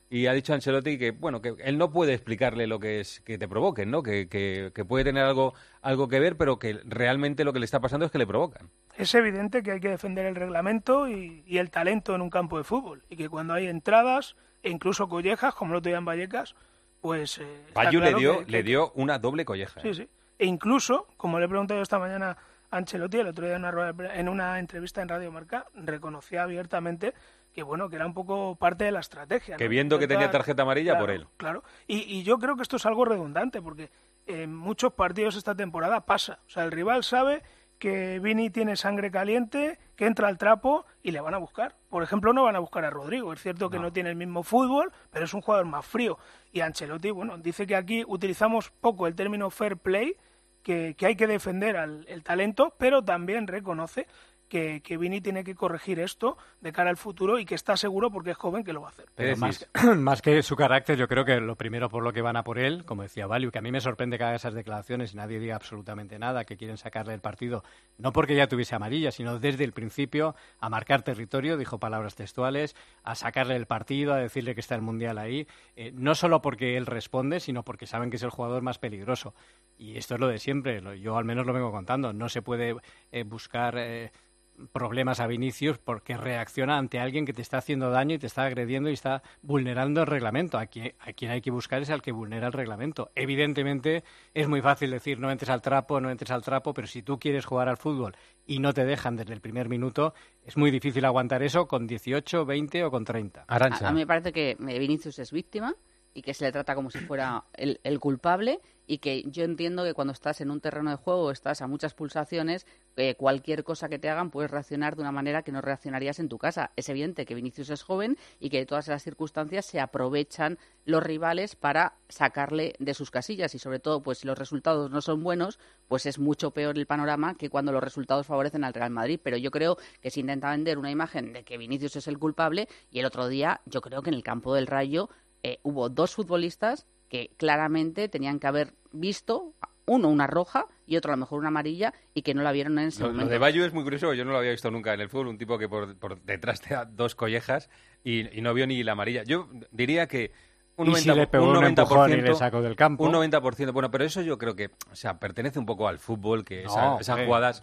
Y ha dicho Ancelotti que, bueno, que él no puede explicarle lo que es que te provoquen, ¿no? Que puede tener algo que ver, pero que realmente lo que le está pasando es que le provocan. Es evidente que hay que defender el reglamento y el talento en un campo de fútbol. Y que cuando hay entradas e incluso collejas, como lo tenían Vallecas, pues... Bayu le dio una doble colleja. Sí, sí. E incluso, como le he preguntado esta mañana a Ancelotti, el otro día en una entrevista en Radio Marca, reconocía abiertamente que bueno, que era un poco parte de la estrategia. Que ¿no? viendo que tenía tarjeta amarilla, claro, por él. Claro, y yo creo que esto es algo redundante, porque en muchos partidos esta temporada pasa. O sea, el rival sabe que Vini tiene sangre caliente, que entra al trapo y le van a buscar. Por ejemplo, no van a buscar a Rodrigo. Es cierto que no tiene el mismo fútbol, pero es un jugador más frío. Y Ancelotti, bueno, dice que aquí utilizamos poco el término fair play, que hay que defender el talento, pero también reconoce que Vini tiene que corregir esto de cara al futuro y que está seguro, porque es joven, que lo va a hacer. Pero más que su carácter, yo creo que lo primero por lo que van a por él, como decía Valio, que a mí me sorprende que haga esas declaraciones y nadie diga absolutamente nada, que quieren sacarle el partido, no porque ya tuviese amarilla, sino desde el principio a marcar territorio, dijo palabras textuales, a sacarle el partido, a decirle que está el Mundial ahí, no solo porque él responde, sino porque saben que es el jugador más peligroso. Y esto es lo de siempre, yo al menos lo vengo contando, no se puede buscar... problemas a Vinicius porque reacciona ante alguien que te está haciendo daño y te está agrediendo y está vulnerando el reglamento. A quien hay que buscar es al que vulnera el reglamento. Evidentemente es muy fácil decir no entres al trapo, pero si tú quieres jugar al fútbol y no te dejan desde el primer minuto, es muy difícil aguantar eso con 18, 20 o con 30. Arantxa. A mí me parece que Vinicius es víctima y que se le trata como si fuera el culpable, y que yo entiendo que cuando estás en un terreno de juego, estás a muchas pulsaciones, cualquier cosa que te hagan puedes reaccionar de una manera que no reaccionarías en tu casa. Es evidente que Vinicius es joven y que de todas las circunstancias se aprovechan los rivales para sacarle de sus casillas, y sobre todo, pues si los resultados no son buenos, pues es mucho peor el panorama que cuando los resultados favorecen al Real Madrid. Pero yo creo que se intenta vender una imagen de que Vinicius es el culpable, y el otro día yo creo que en el campo del Rayo hubo dos futbolistas que claramente tenían que haber visto, uno una roja y otro a lo mejor una amarilla, y que no la vieron en ese momento. Lo de Bayu es muy curioso, yo no lo había visto nunca en el fútbol, un tipo que por detrás te da dos collejas y no vio ni la amarilla. Yo diría que un 90%, si le pegó un 90% y le sacó del campo. Un 90%, bueno, pero eso yo creo que, o sea, pertenece un poco al fútbol, que esas jugadas...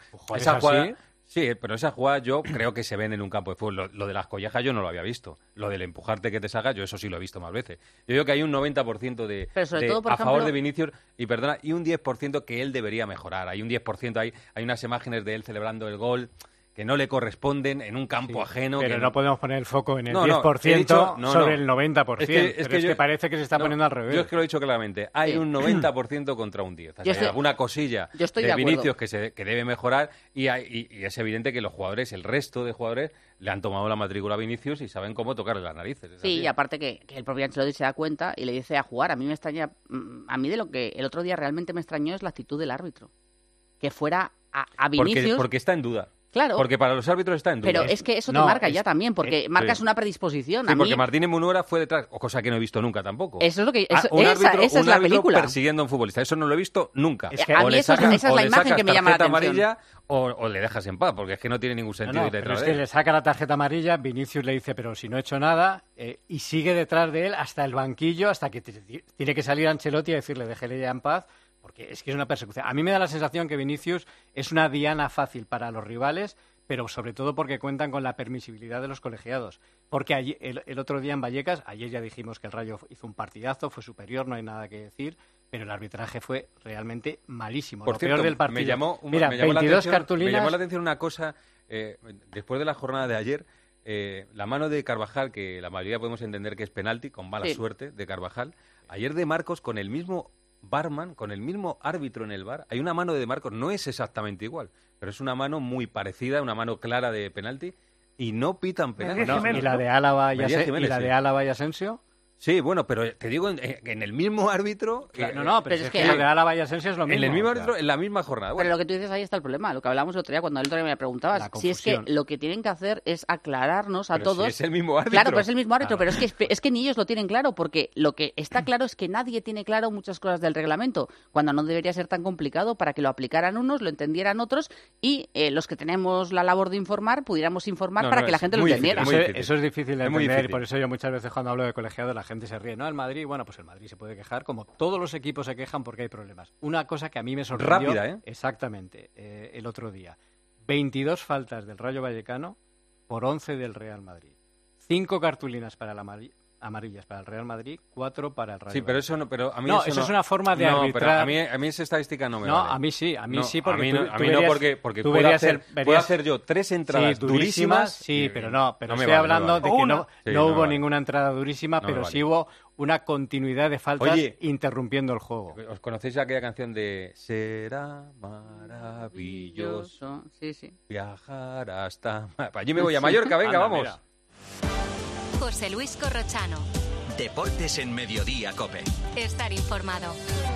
Sí, pero esas jugadas yo creo que se ven en un campo de fútbol. Lo de las collejas yo no lo había visto. Lo del empujarte que te salga, yo eso sí lo he visto más veces. Yo digo que hay un 90% a favor de Vinicius y un 10% que él debería mejorar. Hay un 10%, hay unas imágenes de él celebrando el gol que no le corresponden en un campo ajeno. Pero no podemos poner el foco en el 10% sobre el 90%. Es que parece que se está poniendo al revés. Yo es que lo he dicho claramente. Hay un 90% contra un 10%. Hay alguna cosilla de Vinicius que debe mejorar, y es evidente que los jugadores, el resto de jugadores, le han tomado la matrícula a Vinicius y saben cómo tocarle las narices. Sí, y aparte que el propio Ancelotti se da cuenta y le dice a jugar. A mí me extraña, a mí de lo que el otro día realmente me extrañó es la actitud del árbitro. Que fuera a Vinicius... Porque está en duda. Claro. Porque para los árbitros está en duda. Pero es que eso te marca ya también, porque marcas una predisposición. Sí, porque Martínez Munuera fue detrás, cosa que no he visto nunca tampoco. Eso es lo que esa es la película. Persiguiendo a un futbolista, eso no lo he visto nunca. Es que a mí esa es la imagen que me llama la atención. Amarilla o le dejas en paz, porque es que no tiene ningún sentido. Pero es que le saca la tarjeta amarilla, Vinicius le dice, pero si no he hecho nada, y sigue detrás de él hasta el banquillo, hasta que tiene que salir Ancelotti a decirle, déjele ya en paz, porque es que es una persecución. A mí me da la sensación que Vinicius es una diana fácil para los rivales, pero sobre todo porque cuentan con la permisibilidad de los colegiados. Porque allí, el otro día en Vallecas, ayer ya dijimos que el Rayo hizo un partidazo, fue superior, no hay nada que decir, pero el arbitraje fue realmente malísimo. Por cierto, peor del partido. Me llamó 22 cartulinas. Me llamó la atención una cosa, después de la jornada de ayer, la mano de Carvajal, que la mayoría podemos entender que es penalti, con mala suerte de Carvajal. Ayer de Marcos, con el mismo barman, con el mismo árbitro en el bar, hay una mano de Marcos, no es exactamente igual, pero es una mano muy parecida, una mano clara de penalti, y no pitan penalti. ¿Y la de Álava y Asensio? Sí, bueno, pero te digo, en el mismo árbitro... pero es que lo de Álava y Asensio es lo mismo. En el mismo árbitro, en la misma jornada. Pero lo que tú dices, ahí está el problema, lo que hablábamos el otro día cuando el otro día me preguntabas, si es que lo que tienen que hacer es aclararnos a todos... Si es el mismo árbitro. Claro, pero es el mismo árbitro, pero es que ni ellos lo tienen claro, porque lo que está claro es que nadie tiene claro muchas cosas del reglamento, cuando no debería ser tan complicado para que lo aplicaran unos, lo entendieran otros, y los que tenemos la labor de informar, pudiéramos informar para que la gente lo entendiera. Eso es difícil de entender, y por eso yo muchas veces cuando hablo de colegiado, la gente se ríe, ¿no? El Madrid, bueno, pues el Madrid se puede quejar, como todos los equipos se quejan porque hay problemas. Una cosa que a mí me sorprendió... Rápida, ¿eh? Exactamente, el otro día. 22 faltas del Rayo Vallecano por 11 del Real Madrid. 5 cartulinas para amarillas para el Real Madrid, 4 para el Rayo Sí, pero eso no, pero a mí no, eso es una forma de arbitrar. Pero a mí esa estadística no me No, vale. a mí sí, porque a mí no, porque puedo hacer yo 3 entradas durísimas. Sí, pero no me estoy vale, hablando de que no hubo vale. ninguna entrada durísima, No pero me vale. sí hubo una continuidad de faltas Oye, interrumpiendo el juego. ¿Os conocéis aquella canción de Será maravilloso Sí. viajar hasta... Allí me voy a Mallorca, venga, vamos. Mira. José Luis Corrochano. Deportes en Mediodía, COPE. Estar informado.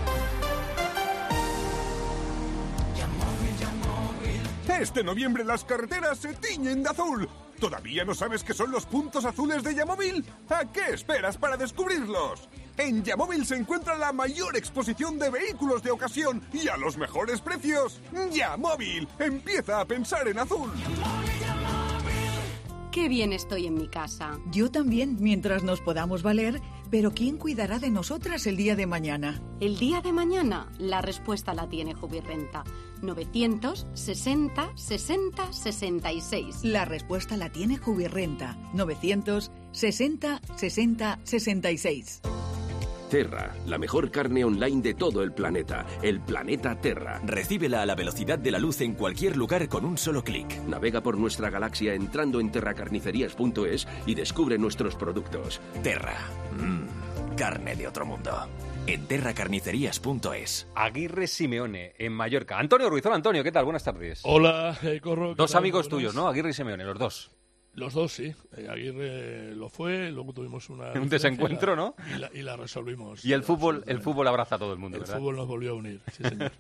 Este noviembre las carreteras se tiñen de azul. ¿Todavía no sabes qué son los puntos azules de Yamóvil? ¿A qué esperas para descubrirlos? En Yamóvil se encuentra la mayor exposición de vehículos de ocasión y a los mejores precios. Yamóvil, empieza a pensar en azul. Qué bien estoy en mi casa. Yo también, mientras nos podamos valer, pero ¿quién cuidará de nosotras el día de mañana? El día de mañana, la respuesta la tiene Jubirrenta. 960 60 66. La respuesta la tiene Jubirrenta. 960 60 66. Terra, la mejor carne online de todo el planeta. El planeta Terra. Recíbela a la velocidad de la luz en cualquier lugar con un solo clic. Navega por nuestra galaxia entrando en terracarnicerías.es y descubre nuestros productos. Terra. Carne de otro mundo. En terracarnicerías.es. Aguirre Simeone, en Mallorca. Antonio Ruiz, hola Antonio, ¿qué tal? Buenas tardes. Hola, Corro. Dos amigos tuyos, ¿no? Aguirre y Simeone, los dos. Los dos, sí. Aguirre lo fue, luego tuvimos un desencuentro, ¿no? Y la resolvimos. Y el fútbol abraza a todo el mundo, ¿verdad? El fútbol nos volvió a unir, sí, señor.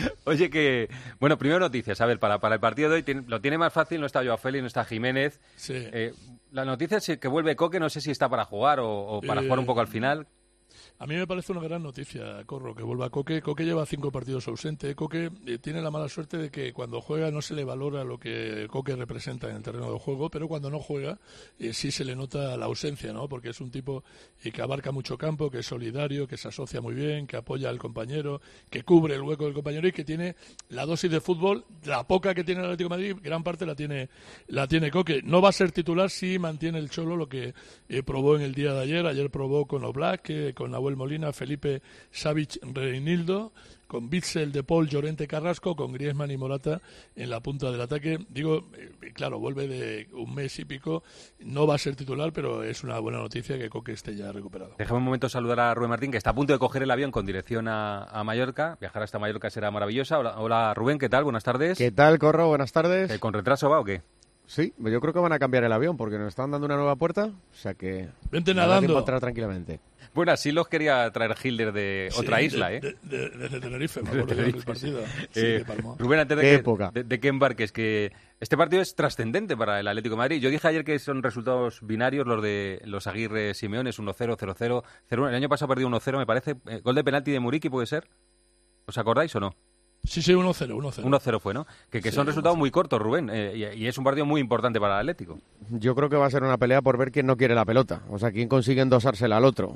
Oye, bueno, primero noticias. A ver, para el partido de hoy lo tiene más fácil, no está Joao Félix, no está Jiménez. Sí. La noticia es que vuelve Coque, no sé si está para jugar o para jugar un poco al final. A mí me parece una gran noticia, Corro, que vuelva Coque. Coque lleva 5 partidos ausente. Coque tiene la mala suerte de que cuando juega no se le valora lo que Coque representa en el terreno de juego, pero cuando no juega sí se le nota la ausencia, ¿no? Porque es un tipo que abarca mucho campo, que es solidario, que se asocia muy bien, que apoya al compañero, que cubre el hueco del compañero y que tiene la dosis de fútbol, la poca que tiene el Atlético de Madrid, gran parte la tiene Coque. No va a ser titular si mantiene el Cholo lo que probó en el día de ayer. Ayer probó con Oblak, con Nahuel Molina, Felipe, Savic, Reinildo, con Bitzel, De Paul, Llorente, Carrasco, con Griezmann y Morata en la punta del ataque. Digo, claro, vuelve de un mes y pico, no va a ser titular, pero es una buena noticia que Coque esté ya recuperado. Déjame un momento saludar a Rubén Martín, que está a punto de coger el avión con dirección a Mallorca. Viajar hasta Mallorca será maravillosa. Hola Rubén, ¿qué tal? Buenas tardes. ¿Qué tal, Corro? Buenas tardes. ¿Con retraso va o qué? Sí, yo creo que van a cambiar el avión porque nos están dando una nueva puerta, o sea que... Vente nadando. Entrar tranquilamente. Bueno, así los quería traer Hilder de otra isla, ¿eh? Desde Tenerife, me acuerdo del partido. Sí, de Palma. Rubén, antes de que embarques, que este partido es trascendente para el Atlético de Madrid. Yo dije ayer que son resultados binarios los de los Aguirre Simeones, 1-0, 0-0, 0-1. El año pasado perdió 1-0, me parece. Gol de penalti de Muriqui, ¿puede ser? ¿Os acordáis o no? Sí, 1-0. 1-0 fue, ¿no? Que sí, son resultados muy cortos, Rubén, y es un partido muy importante para el Atlético. Yo creo que va a ser una pelea por ver quién no quiere la pelota, o sea, quién consigue endosársela al otro.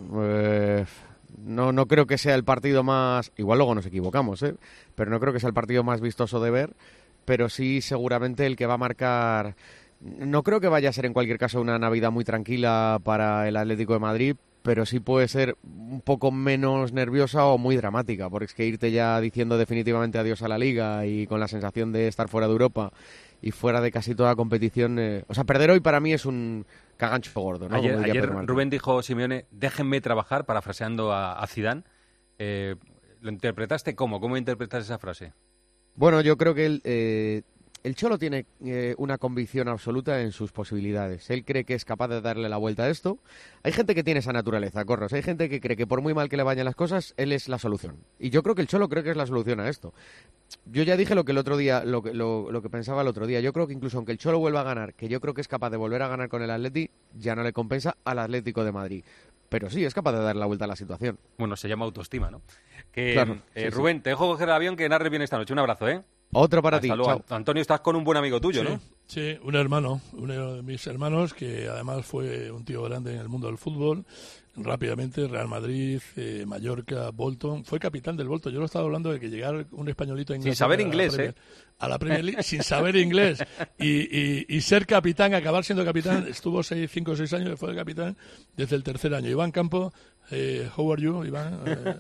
No creo que sea el partido más... Igual luego nos equivocamos, pero no creo que sea el partido más vistoso de ver, pero sí seguramente el que va a marcar... No creo que vaya a ser en cualquier caso una Navidad muy tranquila para el Atlético de Madrid, pero sí puede ser un poco menos nerviosa o muy dramática, porque es que irte ya diciendo definitivamente adiós a la Liga y con la sensación de estar fuera de Europa y fuera de casi toda competición... O sea, perder hoy para mí es un cagancho gordo, ¿no? Ayer Rubén dijo, Simeone, déjenme trabajar, parafraseando a Zidane. ¿Lo interpretaste cómo? ¿Cómo interpretaste esa frase? Bueno, yo creo que el Cholo tiene una convicción absoluta en sus posibilidades. Él cree que es capaz de darle la vuelta a esto. Hay gente que tiene esa naturaleza, Corros. Hay gente que cree que por muy mal que le vayan las cosas, él es la solución. Y yo creo que el Cholo cree que es la solución a esto. Yo ya dije lo que el otro día, lo que pensaba el otro día. Yo creo que incluso aunque el Cholo vuelva a ganar, que yo creo que es capaz de volver a ganar con el Atleti, ya no le compensa al Atlético de Madrid. Pero sí, es capaz de dar la vuelta a la situación. Bueno, se llama autoestima, ¿no? Claro, Rubén, te dejo coger el avión, que Narre viene esta noche. Un abrazo, ¿eh? Otro para ti. Luego. Chao. Antonio, estás con un buen amigo tuyo, Sí, ¿no? Sí, un hermano, uno de mis hermanos, que además fue un tío grande en el mundo del fútbol. Rápidamente, Real Madrid, Mallorca, Bolton. Fue capitán del Bolton. Yo lo estaba hablando de que llegar un españolito a Inglaterra, sin saber inglés, a la Premier League, sin saber inglés. Y ser capitán, acabar siendo capitán. Estuvo 5 o 6 años y fue el capitán desde el tercer año. Iván Campo, how are you, Iván?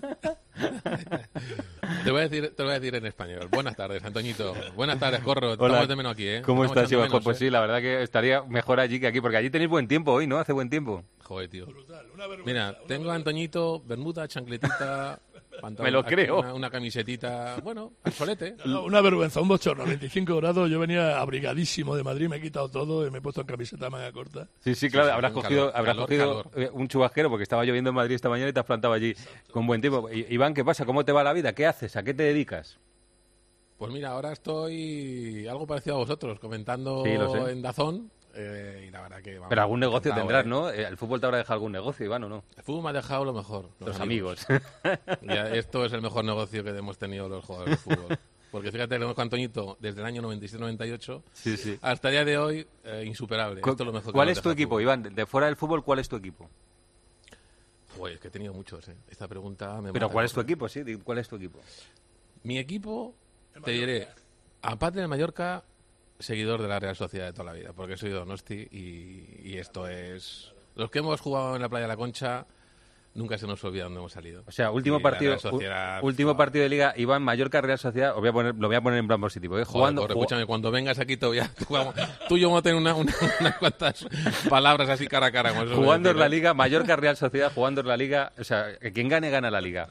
Te lo voy a decir en español. Buenas tardes, Antoñito. Buenas tardes, Corro. Hola. Estamos de menos aquí, ¿eh? ¿Cómo Estamos estás, Iván? menos, Pues sí, la verdad que estaría mejor allí que aquí, porque allí tenéis buen tiempo hoy, ¿no? Hace buen tiempo. Joder, tío. Mira, tengo a Antoñito, bermuda, chancletita, pantalón, Me lo creo. Una camisetita, bueno, al solete. No, una vergüenza, un bochorno, 25 grados. Yo venía abrigadísimo de Madrid, me he quitado todo y me he puesto en camiseta manga corta. Sí, claro, habrás con cogido calor. un chubasquero porque estaba lloviendo en Madrid esta mañana y te has plantado allí con buen tiempo. Iván, ¿qué pasa? ¿Cómo te va la vida? ¿Qué haces? ¿A qué te dedicas? Pues mira, ahora estoy algo parecido a vosotros, comentando Sí, lo sé. en DAZN. Y la verdad que, vamos, Pero algún negocio encantado, tendrás, ¿no? El fútbol te habrá dejado algún negocio, Iván, ¿o no? El fútbol me ha dejado lo mejor. Los amigos. Ya, esto es el mejor negocio que hemos tenido los jugadores de fútbol. Porque fíjate, lo hemos con Antoñito desde el año 97-98 Sí. hasta el día de hoy, insuperable. Esto es lo mejor que ¿Cuál nos es tu deja el equipo, fútbol. Iván? De fuera del fútbol, ¿cuál es tu equipo? Pues que he tenido muchos, ¿eh? Esta pregunta me Pero mata. ¿cuál es tu equipo? Sí, ¿cuál es tu equipo? Mi equipo, te diré, aparte de Mallorca, seguidor de la Real Sociedad de toda la vida, porque soy donosti y esto es... Los que hemos jugado en la Playa de la Concha, nunca se nos olvida dónde hemos salido. O sea, último Y la partido Real Sociedad, partido de Liga, Iván, Mallorca, Real Sociedad, lo voy a poner en plan positivo. Joder, Corro, escúchame, cuando vengas aquí todavía tú y yo vamos a tener unas cuantas palabras así cara a cara. Como eso jugando en decir, la Liga, Mallorca, Real Sociedad, jugando en la Liga, o sea, quien gane, gana la Liga.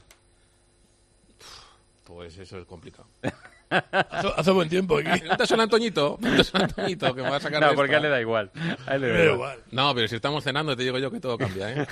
Pues eso es complicado. Hace buen tiempo aquí. ¿No te suena Antoñito? ¿No te suena Antoñito que me va a sacar de No, esta? porque a él le da igual. A él le da igual. No, pero si estamos cenando, te digo yo que todo cambia, ¿eh?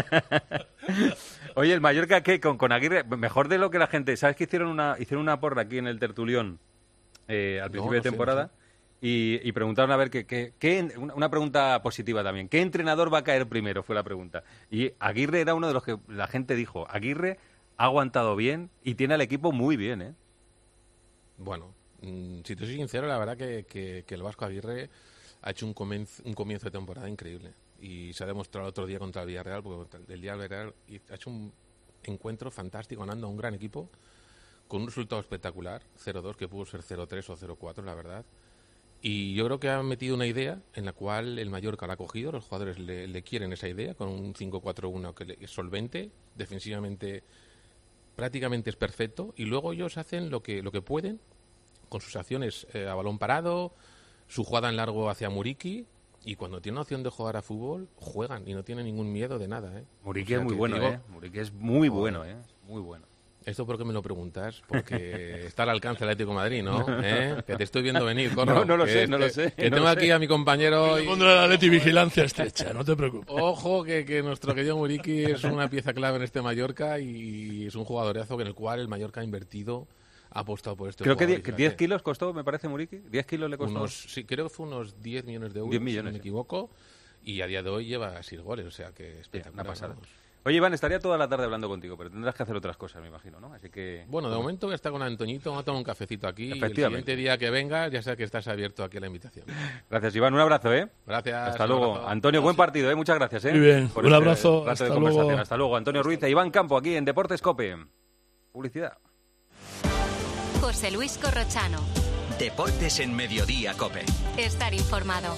Oye, el Mallorca, ¿qué? Con Aguirre, mejor de lo que la gente... ¿Sabes que hicieron una porra aquí en el Tertulión al principio de temporada? No sé. Y preguntaron a ver una pregunta positiva también. ¿Qué entrenador va a caer primero? Fue la pregunta. Y Aguirre era uno de los que la gente dijo. Aguirre ha aguantado bien y tiene al equipo muy bien, ¿eh? Bueno, si te soy sincero, la verdad que el Vasco Aguirre ha hecho un comienzo de temporada increíble. Y se ha demostrado otro día contra el Villarreal, porque el día del Villarreal ha hecho un encuentro fantástico, ganando a un gran equipo, con un resultado espectacular, 0-2, que pudo ser 0-3 o 0-4, la verdad. Y yo creo que ha metido una idea en la cual el Mallorca la ha cogido, los jugadores le quieren esa idea, con un 5-4-1 que es solvente, defensivamente prácticamente es perfecto, y luego ellos hacen lo que pueden, con sus acciones a balón parado, su jugada en largo hacia Muriqui, y cuando tienen opción de jugar a fútbol, juegan y no tienen ningún miedo de nada, ¿eh? Muriqui es muy bueno, ¿eh? Muriqui es muy bueno, ¿eh? Muy bueno. ¿Esto por qué me lo preguntas? Porque está al alcance del Atlético de Madrid, ¿no? Que te estoy viendo venir, Corro. No lo sé. Que tengo aquí a mi compañero... Le pondré la Atleti vigilancia estrecha, no te preocupes. Ojo, que nuestro querido Muriqui es una pieza clave en este Mallorca y es un jugadorazo en el cual el Mallorca ha invertido, ha apostado por este Creo jugador. que 10 kilos costó, me parece, Muriqui. 10 kilos le costó. Sí, creo que fue unos 10 millones de euros, 10 millones, si no me equivoco. Y a día de hoy lleva 6 goles, o sea que espectacular. Una pasada. Oye, Iván, estaría toda la tarde hablando contigo, pero tendrás que hacer otras cosas, me imagino, ¿no? Así que... Bueno, de momento voy a estar con Antoñito, vamos a tomar un cafecito aquí. Y el Efectivamente. siguiente día que vengas, ya sé que estás abierto aquí a la invitación. Gracias, Iván. Un abrazo, ¿eh? Gracias. Hasta luego. Antonio, buen partido, ¿eh? Muchas gracias, ¿eh? Muy bien. Por Un abrazo. rato de Hasta conversación. luego. Hasta luego. Antonio Ruiz e Iván Campo, aquí en Deportes COPE. Publicidad. José Luis Corrochano. Deportes en Mediodía COPE. Estar informado.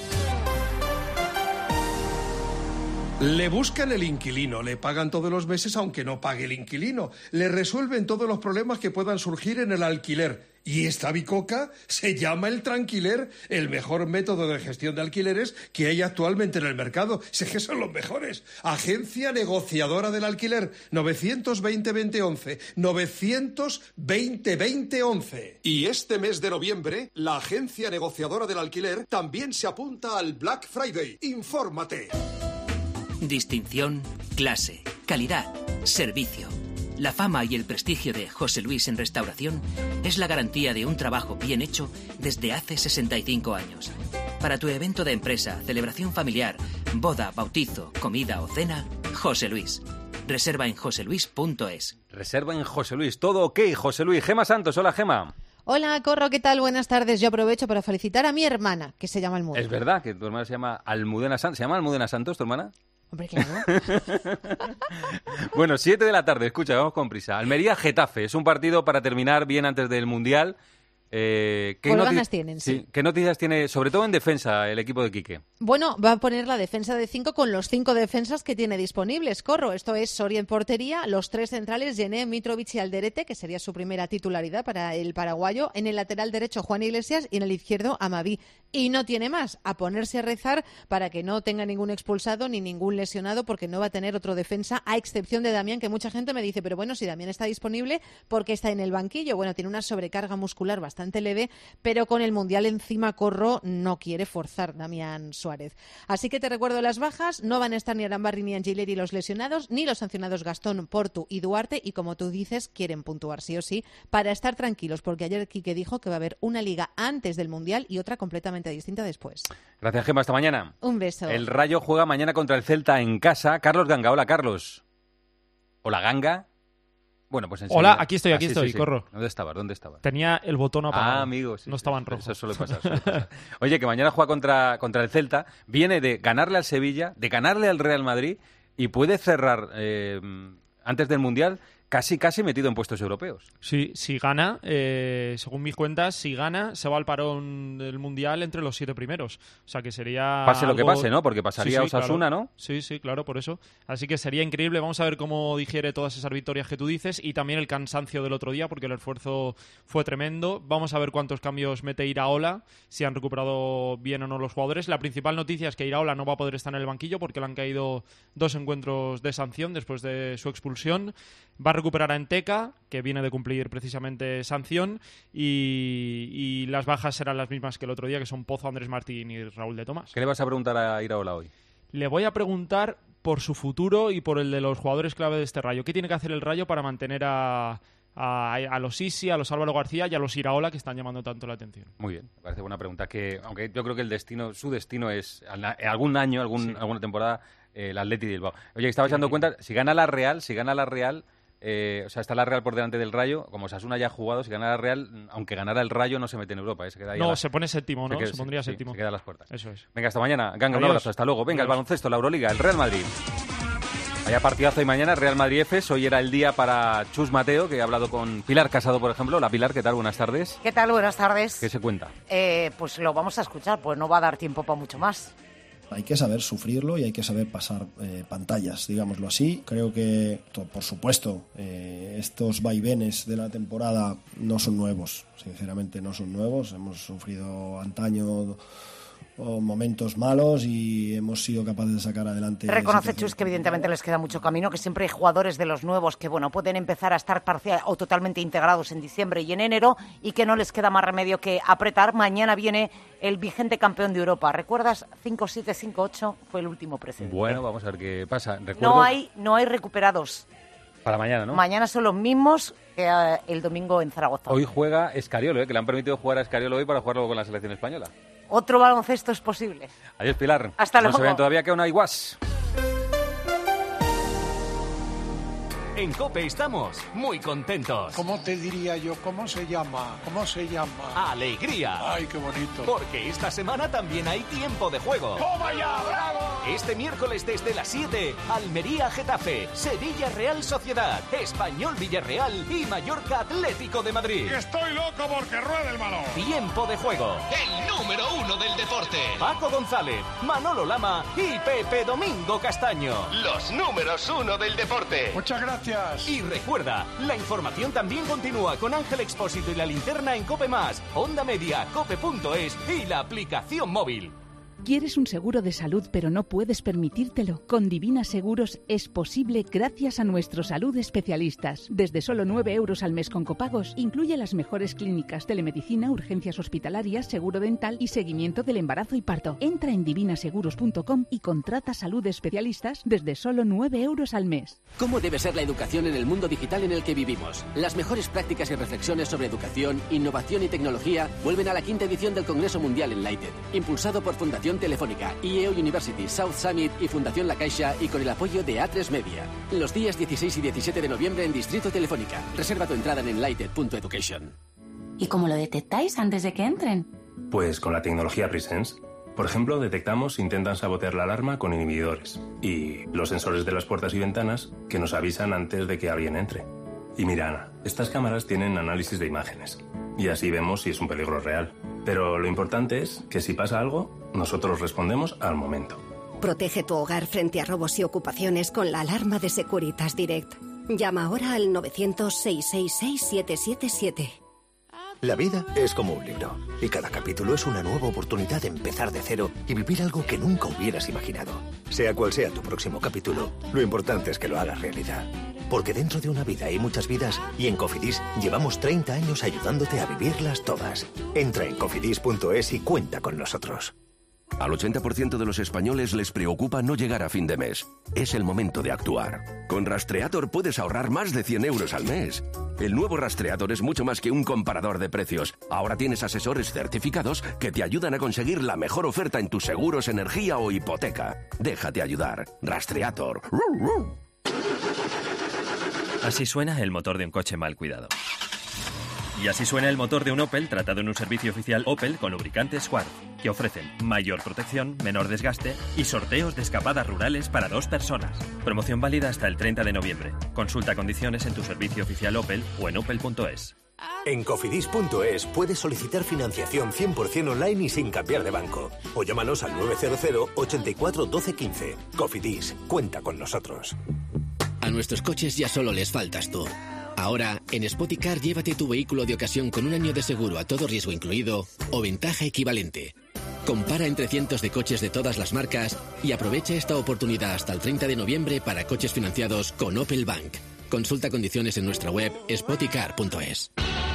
Le buscan el inquilino, le pagan todos los meses aunque no pague el inquilino, le resuelven todos los problemas que puedan surgir en el alquiler. Y esta bicoca se llama el Tranquiler, el mejor método de gestión de alquileres que hay actualmente en el mercado. Sé que son los mejores. Agencia negociadora del alquiler, 920-2011, 920-2011. Y este mes de noviembre, la agencia negociadora del alquiler también se apunta al Black Friday. ¡Infórmate! Distinción, clase, calidad, servicio. La fama y el prestigio de José Luis en restauración es la garantía de un trabajo bien hecho desde hace 65 años. Para tu evento de empresa, celebración familiar, boda, bautizo, comida o cena, José Luis. Reserva en joseluis.es. Reserva en José Luis. Todo ok, José Luis. Gema Santos, hola Gema. Hola, Corro, ¿qué tal? Buenas tardes. Yo aprovecho para felicitar a mi hermana, que se llama Almudena. Es verdad que tu hermana se llama Almudena Santos. ¿Se llama Almudena Santos tu hermana? Hombre, claro. Bueno, 7 de la tarde, escucha, vamos con prisa. Almería-Getafe, es un partido para terminar bien antes del Mundial. ¿Qué ganas tienen? Sí. ¿Qué noticias tiene, sobre todo en defensa, el equipo de Quique? Bueno, va a poner la defensa de 5 con los 5 defensas que tiene disponibles. Corro, esto es Soria en portería, los 3 centrales, Yené, Mitrovic y Alderete, que sería su primera titularidad para el paraguayo. En el lateral derecho, Juan Iglesias, y en el izquierdo, Amaví. Y no tiene más, a ponerse a rezar para que no tenga ningún expulsado ni ningún lesionado, porque no va a tener otro defensa, a excepción de Damián, que mucha gente me dice, pero bueno, si Damián está disponible, ¿por qué está en el banquillo? Bueno, tiene una sobrecarga muscular bastante leve, pero con el Mundial encima, Corro, no quiere forzar Damián Suárez. Así que te recuerdo las bajas, no van a estar ni Arambarri ni Angileri los lesionados, ni los sancionados Gastón, Portu y Duarte, y como tú dices, quieren puntuar sí o sí, para estar tranquilos, porque ayer Quique dijo que va a haber una liga antes del Mundial y otra completamente distinta después. Gracias, Gemma, hasta mañana. Un beso. El Rayo juega mañana contra el Celta en casa. Carlos Ganga, hola Carlos. Hola Ganga. Bueno, pues enseguida. Hola, aquí estoy, sí. Corro. ¿Dónde estabas? Tenía el botón apagado. Amigo. Sí, no estaba en rojo. Eso suele pasar. Oye, que mañana juega contra el Celta. Viene de ganarle al Sevilla, de ganarle al Real Madrid y puede cerrar antes del Mundial casi metido en puestos europeos. Sí, si gana, según mis cuentas, si gana, se va al parón del Mundial entre los 7 primeros. O sea, que sería Pase lo que pase, ¿no? Porque pasaría Osasuna, claro. ¿no? Sí, claro, por eso. Así que sería increíble. Vamos a ver cómo digiere todas esas victorias que tú dices y también el cansancio del otro día, porque el esfuerzo fue tremendo. Vamos a ver cuántos cambios mete Iraola, si han recuperado bien o no los jugadores. La principal noticia es que Iraola no va a poder estar en el banquillo porque le han caído 2 encuentros de sanción después de su expulsión. Va a recuperar a Enteca, que viene de cumplir precisamente sanción, y las bajas serán las mismas que el otro día, que son Pozo, Andrés Martín y Raúl de Tomás. ¿Qué le vas a preguntar a Iraola hoy? Le voy a preguntar por su futuro y por el de los jugadores clave de este Rayo. ¿Qué tiene que hacer el Rayo para mantener a los Isi, a los Álvaro García y a los Iraola, que están llamando tanto la atención? Muy bien, me parece buena pregunta. Que aunque yo creo que su destino es algún año, alguna temporada, el Atleti de Bilbao. Oye, estaba echando cuenta, si gana la Real, o sea, está la Real por delante del Rayo, como Osasuna ya ha jugado, si gana la Real, aunque ganara el Rayo, no se mete en Europa. Se queda ahí se pone séptimo, ¿no? Se pondría séptimo. Se queda a las puertas. Eso es. Venga, hasta mañana. Ganga, un abrazo, hasta luego. Venga, el baloncesto, la Euroliga, el Real Madrid. Vaya partidazo y mañana, Real Madrid-Efes. Hoy era el día para Chus Mateo, que ha hablado con Pilar Casado, por ejemplo. Hola, Pilar, ¿qué tal? Buenas tardes. ¿Qué tal? Buenas tardes. ¿Qué se cuenta? Pues lo vamos a escuchar, pues no va a dar tiempo para mucho más. Hay que saber sufrirlo y hay que saber pasar pantallas, digámoslo así. Creo que, por supuesto, estos vaivenes de la temporada no son nuevos, sinceramente no son nuevos. Hemos sufrido antaño momentos malos y hemos sido capaces de sacar adelante. Reconoce, Chus, que evidentemente les queda mucho camino, que siempre hay jugadores de los nuevos que pueden empezar a estar parcial o totalmente integrados en diciembre y en enero y que no les queda más remedio que apretar. Mañana viene el vigente campeón de Europa. ¿Recuerdas? 5-7, 5-8 fue el último precedente. Bueno, vamos a ver qué pasa. No hay recuperados. Para mañana, ¿no? Mañana son los mismos que el domingo en Zaragoza. Hoy juega Escariolo, que le han permitido jugar a Escariolo hoy para jugar luego con la selección española. Otro baloncesto es posible. Adiós, Pilar. Hasta luego. No se vean todavía que aún hay guas. En COPE estamos muy contentos. ¿Cómo te diría yo? ¿Cómo se llama? ¡Alegría! ¡Ay, qué bonito! Porque esta semana también hay tiempo de juego. ¡Toma ya, bravo! Este miércoles desde las 7, Almería-Getafe, Sevilla-Real Sociedad, Español-Villarreal y Mallorca-Atlético de Madrid. Y estoy loco porque rueda el balón. Tiempo de juego. El número 1 del deporte. Paco González, Manolo Lama y Pepe Domingo Castaño. Los números 1 del deporte. Muchas gracias. Y recuerda, la información también continúa con Ángel Expósito y la linterna en COPE+, Onda Media, cope.es y la aplicación móvil. ¿Quieres un seguro de salud pero no puedes permitírtelo? Con Divina Seguros es posible gracias a nuestros salud especialistas. Desde solo 9 euros al mes con copagos, incluye las mejores clínicas, telemedicina, urgencias hospitalarias, seguro dental y seguimiento del embarazo y parto. Entra en divinaseguros.com y contrata salud especialistas desde solo 9 euros al mes. ¿Cómo debe ser la educación en el mundo digital en el que vivimos? Las mejores prácticas y reflexiones sobre educación, innovación y tecnología vuelven a la 5ª edición del Congreso Mundial Enlighted, impulsado por Fundación Telefónica, IEO University, South Summit y Fundación La Caixa y con el apoyo de A3 Media. Los días 16 y 17 de noviembre en Distrito Telefónica. Reserva tu entrada en enlighted.education. ¿Y cómo lo detectáis antes de que entren? Pues con la tecnología Presence. Por ejemplo, detectamos si intentan sabotear la alarma con inhibidores y los sensores de las puertas y ventanas que nos avisan antes de que alguien entre. Y mira, Ana, estas cámaras tienen análisis de imágenes y así vemos si es un peligro real. Pero lo importante es que si pasa algo, nosotros respondemos al momento. Protege tu hogar frente a robos y ocupaciones con la alarma de Securitas Direct. Llama ahora al 900-666-777. La vida es como un libro y cada capítulo es una nueva oportunidad de empezar de cero y vivir algo que nunca hubieras imaginado. Sea cual sea tu próximo capítulo, lo importante es que lo hagas realidad. Porque dentro de una vida hay muchas vidas y en Cofidis llevamos 30 años ayudándote a vivirlas todas. Entra en cofidis.es y cuenta con nosotros. Al 80% de los españoles les preocupa no llegar a fin de mes. Es el momento de actuar. Con Rastreator puedes ahorrar más de 100 euros al mes. El nuevo Rastreator es mucho más que un comparador de precios. Ahora tienes asesores certificados que te ayudan a conseguir la mejor oferta en tus seguros, energía o hipoteca. Déjate ayudar. Rastreator. Así suena el motor de un coche mal cuidado. Y así suena el motor de un Opel tratado en un servicio oficial Opel con lubricantes Swarf, que ofrecen mayor protección, menor desgaste y sorteos de escapadas rurales para 2 personas. Promoción válida hasta el 30 de noviembre. Consulta condiciones en tu servicio oficial Opel o en opel.es. En cofidis.es puedes solicitar financiación 100% online y sin cambiar de banco. O llámanos al 900 84 12 15. Cofidis, cuenta con nosotros. A nuestros coches ya solo les faltas tú. Ahora, en Spoticar, llévate tu vehículo de ocasión con un año de seguro a todo riesgo incluido o ventaja equivalente. Compara entre cientos de coches de todas las marcas y aprovecha esta oportunidad hasta el 30 de noviembre para coches financiados con Opel Bank. Consulta condiciones en nuestra web spoticar.es.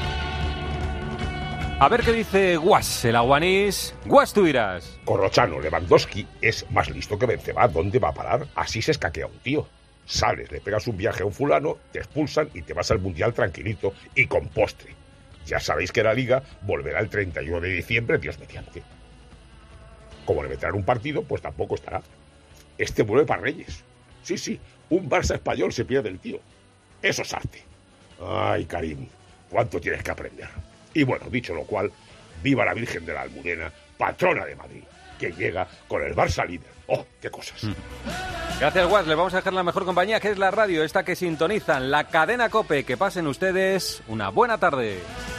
A ver qué dice Guas, el aguanís. Guas, tú dirás. Corrochano, Lewandowski es más listo que Benzema. ¿Dónde va a parar? Así se escaquea un tío. Sales, le pegas un viaje a un fulano, te expulsan y te vas al Mundial tranquilito y con postre. Ya sabéis que la Liga volverá el 31 de diciembre, Dios mediante. Como le meterán un partido, pues tampoco estará. Este vuelve para Reyes. Sí, un Barça español se pierde el tío. Eso es arte. Ay, Karim, cuánto tienes que aprender. Y bueno, dicho lo cual, viva la Virgen de la Almudena, patrona de Madrid, que llega con el Barça líder. ¡Oh, qué cosas! Gracias, Guas. Le vamos a dejar la mejor compañía, que es la radio, esta que sintonizan, la cadena COPE. Que pasen ustedes una buena tarde.